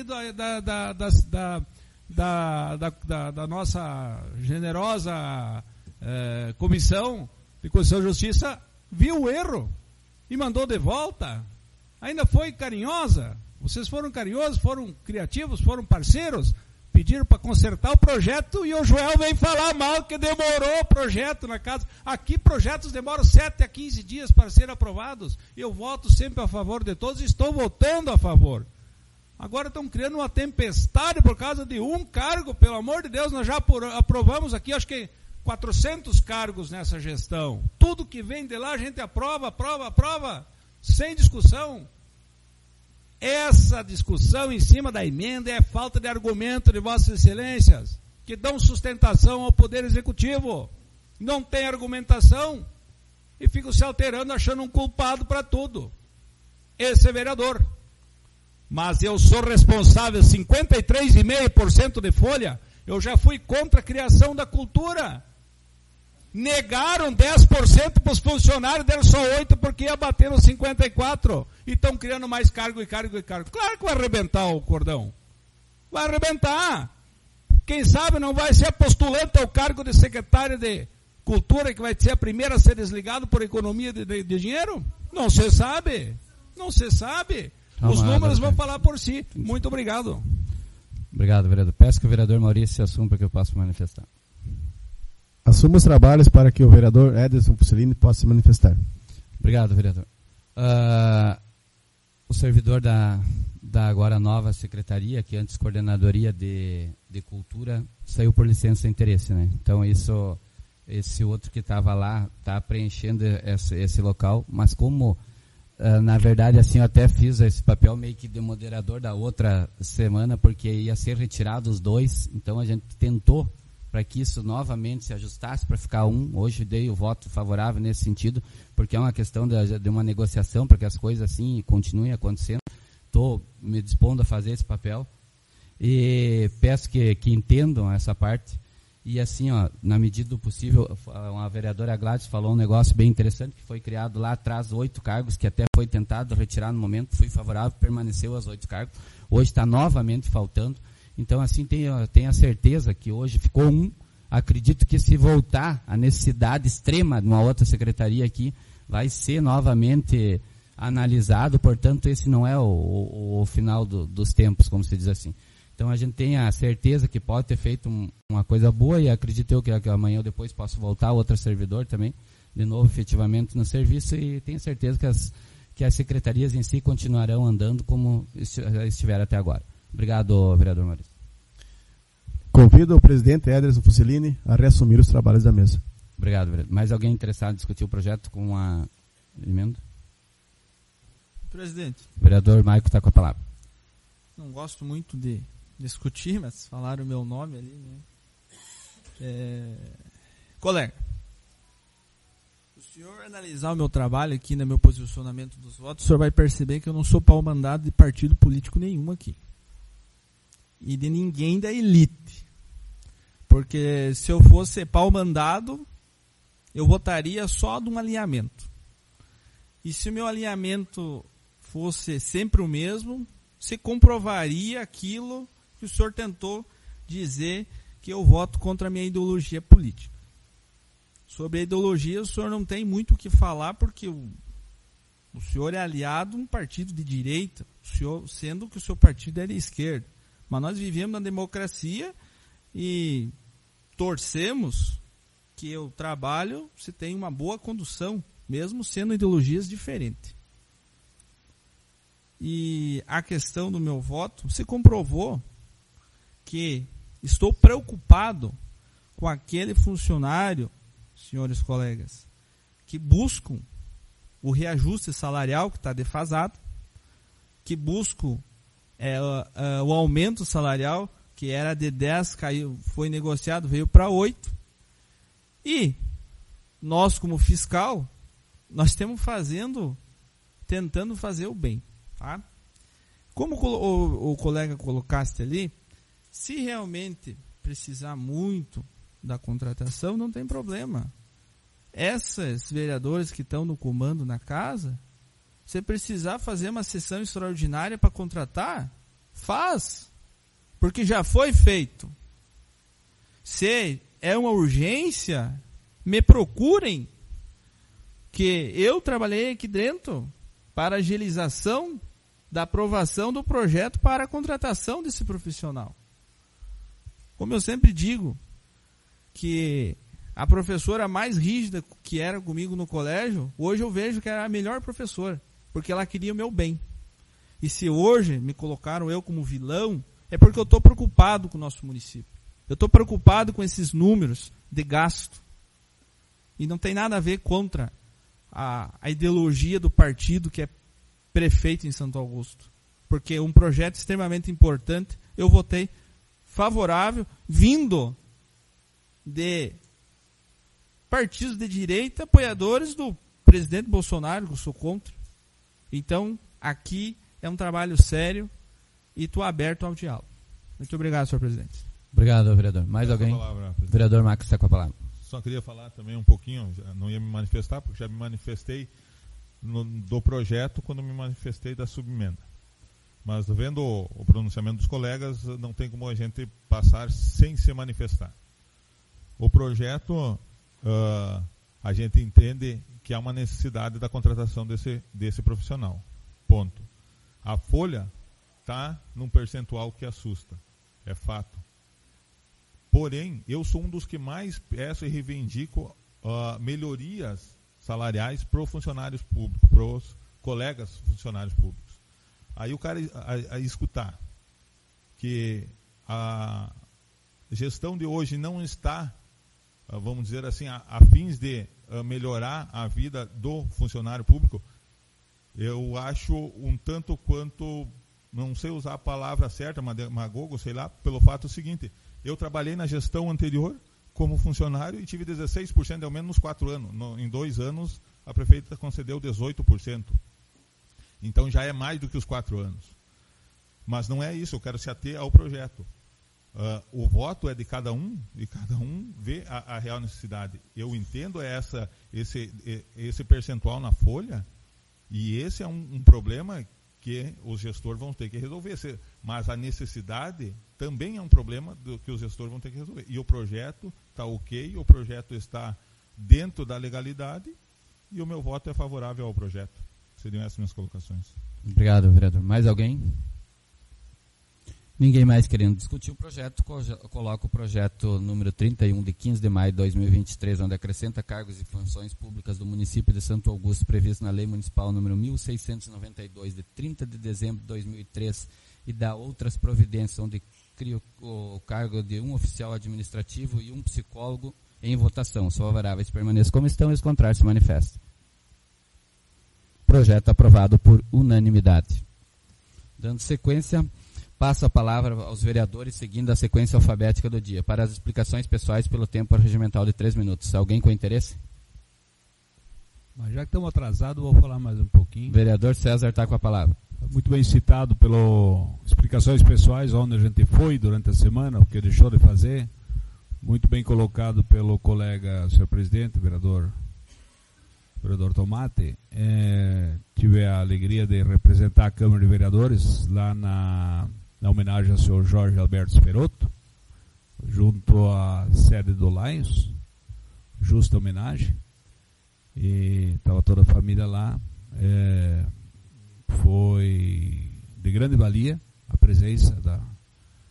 da nossa generosa Comissão de Constituição e Justiça viu o erro e mandou de volta. Ainda foi carinhosa. Vocês foram carinhosos, foram criativos, foram parceiros, pediram para consertar o projeto e o Joel vem falar mal que demorou o projeto na casa. Aqui projetos demoram 7 a 15 dias para serem aprovados. Eu voto sempre a favor de todos e estou votando a favor. Agora estão criando uma tempestade por causa de um cargo, pelo amor de Deus, nós já aprovamos aqui, acho que 400 cargos nessa gestão. Tudo que vem de lá a gente aprova, sem discussão. Essa discussão em cima da emenda é falta de argumento de Vossas Excelências, que dão sustentação ao Poder Executivo. Não tem argumentação e ficam se alterando, achando um culpado para tudo. Esse é vereador. Mas eu sou responsável, 53,5% de folha, eu já fui contra a criação da cultura. Negaram 10% para os funcionários, deram só 8% porque ia bater nos 54%. E estão criando mais cargo. Claro que vai arrebentar o cordão. Vai arrebentar. Quem sabe não vai ser postulante ao cargo de secretário de Cultura, que vai ser a primeira a ser desligado por economia de dinheiro? Não se sabe. Os números vão falar por si. Muito obrigado. Obrigado, vereador. Peço que o vereador Maurício se assuma para que eu possa manifestar. Assuma os trabalhos para que o vereador Ederson Fusilini possa se manifestar. Obrigado, vereador. O servidor da agora nova secretaria, que antes coordenadoria de cultura, saiu por licença sem interesse, né? Então esse outro que estava lá está preenchendo esse local, mas como na verdade assim eu até fiz esse papel meio que de moderador da outra semana, porque ia ser retirado os dois, então a gente tentou para que isso novamente se ajustasse para ficar um. Hoje dei o voto favorável nesse sentido, porque é uma questão de uma negociação para que as coisas assim continuem acontecendo. Estou me dispondo a fazer esse papel e peço que entendam essa parte. E assim, na medida do possível, a vereadora Gladys falou um negócio bem interessante, que foi criado lá atrás 8 cargos, que até foi tentado retirar no momento, fui favorável, permaneceu as 8 cargos. Hoje está novamente faltando. Então, assim, tenho a certeza que hoje ficou um. Acredito que se voltar a necessidade extrema de uma outra secretaria aqui, vai ser novamente analisado. Portanto, esse não é o final dos tempos, como se diz assim. Então, a gente tem a certeza que pode ter feito uma coisa boa e acredito eu que amanhã ou depois posso voltar, outro servidor também, de novo, efetivamente, no serviço, e tenho certeza que as secretarias em si continuarão andando como estiveram até agora. Obrigado, vereador Maurício. Convido o presidente Ederson Fusilini a reassumir os trabalhos da mesa. Obrigado, vereador. Mais alguém interessado em discutir o projeto com a emenda? Presidente. O vereador Maico está com a palavra. Não gosto muito de discutir, mas falaram o meu nome ali, né? Colega, se o senhor analisar o meu trabalho aqui, no meu posicionamento dos votos, o senhor vai perceber que eu não sou pau-mandado de partido político nenhum aqui. E de ninguém da elite. Porque se eu fosse pau-mandado, eu votaria só de um alinhamento. E se o meu alinhamento fosse sempre o mesmo, se comprovaria aquilo que o senhor tentou dizer, que eu voto contra a minha ideologia política. Sobre a ideologia, o senhor não tem muito o que falar, porque o senhor é aliado a um partido de direita, sendo que o seu partido é de esquerda. Mas nós vivemos na democracia e torcemos que o trabalho se tenha uma boa condução, mesmo sendo ideologias diferentes. E a questão do meu voto se comprovou que estou preocupado com aquele funcionário, senhores colegas, que buscam o reajuste salarial que está defasado, que buscam o aumento salarial, que era de 10, caiu, foi negociado, veio para 8. E nós, como fiscal, nós estamos tentando fazer o bem. Tá? Como o colega colocaste ali, se realmente precisar muito da contratação, não tem problema. Esses vereadores que estão no comando na casa, se precisar fazer uma sessão extraordinária para contratar, faz. Porque já foi feito. Se é uma urgência, me procurem, que eu trabalhei aqui dentro para a agilização da aprovação do projeto para a contratação desse profissional. Como eu sempre digo, que a professora mais rígida que era comigo no colégio, hoje eu vejo que era a melhor professora, porque ela queria o meu bem. E se hoje me colocaram eu como vilão, é porque eu estou preocupado com o nosso município. Eu estou preocupado com esses números de gasto. E não tem nada a ver contra a ideologia do partido que é prefeito em Santo Augusto. Porque um projeto extremamente importante, eu votei favorável, vindo de partidos de direita, apoiadores do presidente Bolsonaro, que eu sou contra. Então, aqui é um trabalho sério e estou aberto ao diálogo. Muito obrigado, senhor presidente. Obrigado, vereador. Mais alguém? Vereador Marcos, está com a palavra. Só queria falar também um pouquinho, não ia me manifestar, porque já me manifestei do projeto quando me manifestei da subemenda. Mas vendo o pronunciamento dos colegas, não tem como a gente passar sem se manifestar. O projeto, a gente entende que há uma necessidade da contratação desse profissional. Ponto. A folha está num percentual que assusta. É fato. Porém, eu sou um dos que mais peço e reivindico melhorias salariais para os funcionários públicos, para os colegas funcionários públicos. Aí o cara a escutar que a gestão de hoje não está, vamos dizer assim, a fins de melhorar a vida do funcionário público, eu acho um tanto quanto, não sei usar a palavra certa, demagogo, sei lá, pelo fato seguinte: eu trabalhei na gestão anterior como funcionário e tive 16% de aumento nos 4 anos. Em 2 anos, a prefeita concedeu 18%. Então já é mais do que os 4 anos. Mas não é isso, eu quero se ater ao projeto. O voto é de cada um, e cada um vê a real necessidade. Eu entendo esse percentual na folha, e esse é um problema que os gestores vão ter que resolver. Mas a necessidade também é um problema que os gestores vão ter que resolver. E o projeto está ok, o projeto está dentro da legalidade, e o meu voto é favorável ao projeto. Seriam essas minhas colocações. Obrigado, vereador. Mais alguém? Ninguém mais querendo discutir o projeto, coloco o projeto número 31, de 15 de maio de 2023, onde acrescenta cargos e funções públicas do município de Santo Augusto, previsto na Lei Municipal número 1692, de 30 de dezembro de 2003, e dá outras providências, onde cria o cargo de um oficial administrativo e um psicólogo em votação. Os favoráveis permaneçam como estão e os contrários se manifestam. Projeto aprovado por unanimidade. Dando sequência, passo a palavra aos vereadores, seguindo a sequência alfabética do dia, para as explicações pessoais pelo tempo regimental de 3 minutos. Alguém com interesse? Mas já que estamos atrasados, vou falar mais um pouquinho. Vereador César está com a palavra. Muito bem citado pelas explicações pessoais, onde a gente foi durante a semana, o que deixou de fazer. Muito bem colocado pelo colega, senhor presidente, vereador Tomate. Tive a alegria de representar a Câmara de Vereadores lá na homenagem ao senhor Jorge Alberto Sperotto, junto à sede do Lions, justa homenagem, e estava toda a família lá. Foi de grande valia a presença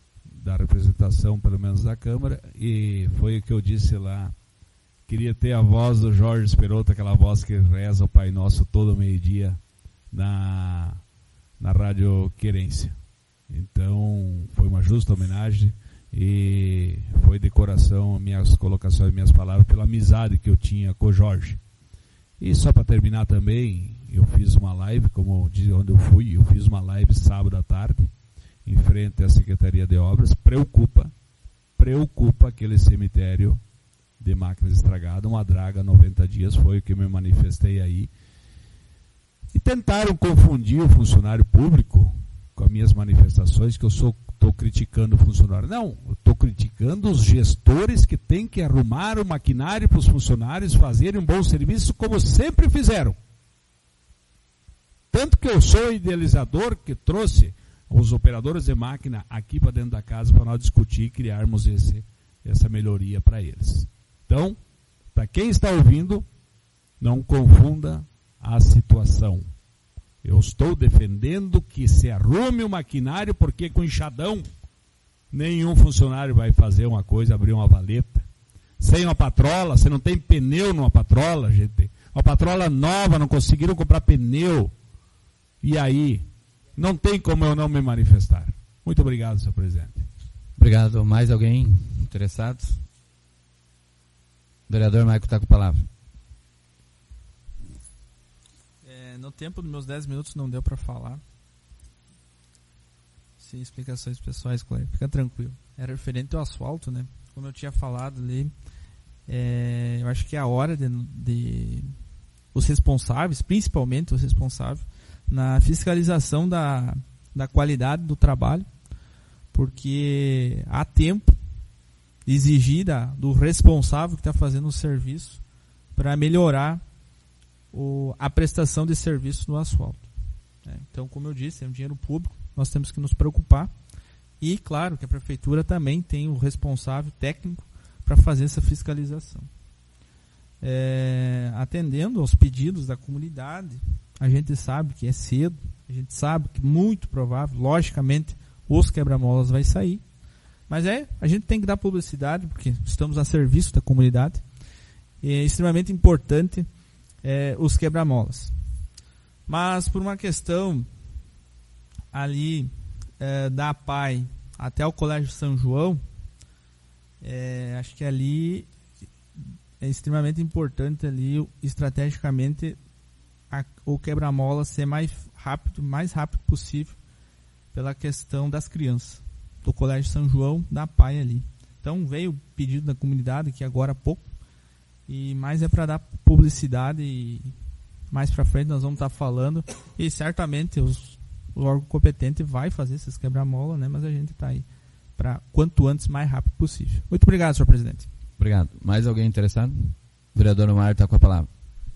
da representação, pelo menos da Câmara, e foi o que eu disse lá. Queria ter a voz do Jorge Esperoto, aquela voz que reza o Pai Nosso todo meio-dia na Rádio Querência. Então, foi uma justa homenagem e foi de coração minhas colocações, minhas palavras, pela amizade que eu tinha com o Jorge. E só para terminar também, eu fiz uma live, como diz onde eu fui, eu fiz uma live sábado à tarde, em frente à Secretaria de Obras. Preocupa aquele cemitério de máquinas estragadas, uma draga 90 dias, foi o que eu me manifestei aí. E tentaram confundir o funcionário público com as minhas manifestações, que eu estou criticando o funcionário. Não, eu estou criticando os gestores que têm que arrumar o maquinário para os funcionários fazerem um bom serviço, como sempre fizeram. Tanto que eu sou o idealizador que trouxe os operadores de máquina aqui para dentro da casa para nós discutir e criarmos essa melhoria para eles. Então, para quem está ouvindo, não confunda a situação. Eu estou defendendo que se arrume o maquinário, porque com enxadão nenhum funcionário vai fazer uma coisa, abrir uma valeta. Sem uma patrola, você não tem pneu numa patrola, gente. Uma patrola nova, não conseguiram comprar pneu. E aí, não tem como eu não me manifestar. Muito obrigado, senhor presidente. Obrigado. Mais alguém interessado? O vereador Maico está com a palavra. No tempo dos meus 10 minutos não deu para falar. Sem explicações pessoais, colega. Fica tranquilo. Era referente ao asfalto, né? Como eu tinha falado ali, eu acho que é a hora de os responsáveis, principalmente os responsáveis, na fiscalização da qualidade do trabalho, porque há tempo de exigir do responsável que está fazendo o serviço para melhorar a prestação de serviço no asfalto. Então, como eu disse, é um dinheiro público, nós temos que nos preocupar. E, claro, que a Prefeitura também tem o responsável técnico para fazer essa fiscalização. Atendendo aos pedidos da comunidade, a gente sabe que é cedo, a gente sabe que muito provável, logicamente, os quebra-molas vai sair. Mas a gente tem que dar publicidade, porque estamos a serviço da comunidade. É extremamente importante os quebra-molas. Mas por uma questão ali da APAI até o Colégio São João, acho que ali é extremamente importante ali, estrategicamente, o quebra-mola ser mais rápido possível, pela questão das crianças do Colégio São João, da APAI ali. Então veio o pedido da comunidade aqui agora há pouco, e mais é para dar publicidade, e mais para frente nós vamos estar falando, e certamente o órgão competente vai fazer esses quebra-mola, né? Mas a gente está aí para quanto antes, mais rápido possível. Muito obrigado, senhor presidente. Obrigado. Mais alguém interessado? O vereador Omar está com a palavra.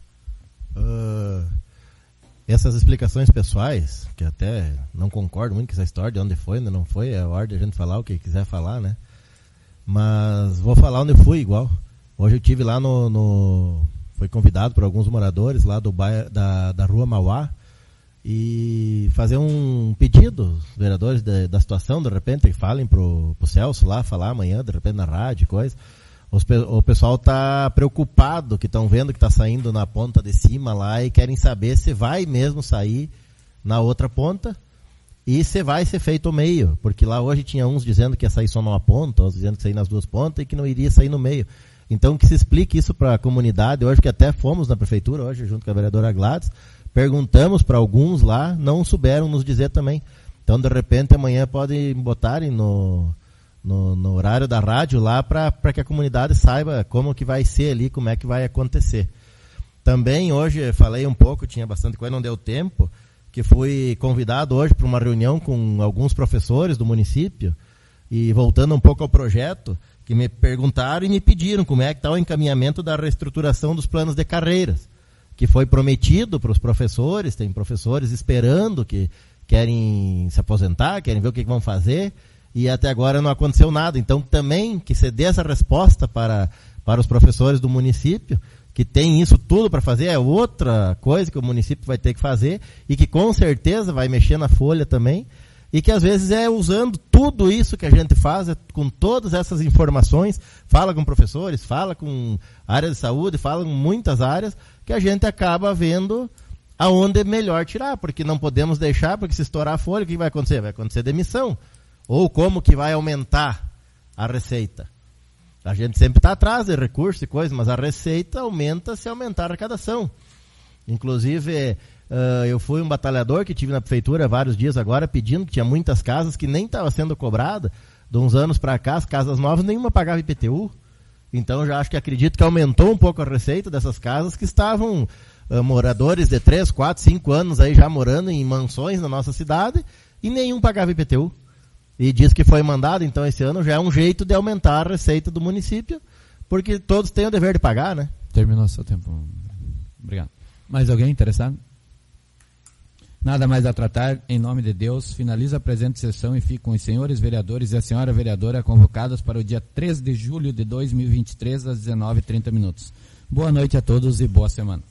Essas explicações pessoais, que até não concordo muito com essa história de onde foi, onde não foi, é a hora de a gente falar o que quiser falar, né? Mas vou falar onde fui igual. Hoje eu estive lá fui convidado por alguns moradores lá do bairro, da Rua Mauá, e fazer um pedido, os vereadores da situação, de repente, que falem pro Celso lá, falar amanhã, de repente na rádio, coisa. O pessoal está preocupado, que estão vendo que está saindo na ponta de cima lá e querem saber se vai mesmo sair na outra ponta e se vai ser feito o meio, porque lá hoje tinha uns dizendo que ia sair só numa ponta, outros dizendo que ia sair nas duas pontas e que não iria sair no meio. Então que se explique isso para a comunidade. Hoje que até fomos na prefeitura, hoje junto com a vereadora Gladys, perguntamos para alguns lá, não souberam nos dizer também. Então de repente amanhã podem botarem no horário da rádio lá para que a comunidade saiba como que vai ser ali, como é que vai acontecer. Também hoje falei um pouco, tinha bastante coisa, não deu tempo, que fui convidado hoje para uma reunião com alguns professores do município, e voltando um pouco ao projeto, que me perguntaram e me pediram como é que está o encaminhamento da reestruturação dos planos de carreiras, que foi prometido para os professores, tem professores esperando, que querem se aposentar, querem ver o que vão fazer, e até agora não aconteceu nada. Então também que se dê essa resposta para os professores do município, que tem isso tudo para fazer, é outra coisa que o município vai ter que fazer, e que com certeza vai mexer na folha também, e que às vezes é usando tudo isso que a gente faz, com todas essas informações, fala com professores, fala com área de saúde, fala com muitas áreas, que a gente acaba vendo aonde é melhor tirar, porque não podemos deixar, porque se estourar a folha, o que vai acontecer? Vai acontecer demissão. Ou como que vai aumentar a receita? A gente sempre está atrás de recursos e coisas, mas a receita aumenta se aumentar a arrecadação. Inclusive, eu fui um batalhador que tive na prefeitura vários dias agora pedindo, que tinha muitas casas que nem estava sendo cobrada, de uns anos para cá, as casas novas nenhuma pagava IPTU. Então já acho que acredito que aumentou um pouco a receita dessas casas que estavam moradores de 3, 4, 5 anos aí já morando em mansões na nossa cidade e nenhum pagava IPTU. E diz que foi mandado, então esse ano já é um jeito de aumentar a receita do município, porque todos têm o dever de pagar, né? Terminou seu tempo. Obrigado. Mais alguém interessado? Nada mais a tratar, em nome de Deus, finaliza a presente sessão e ficam os senhores vereadores e a senhora vereadora convocados para o dia 3 de julho de 2023, às 19h30. Boa noite a todos e boa semana.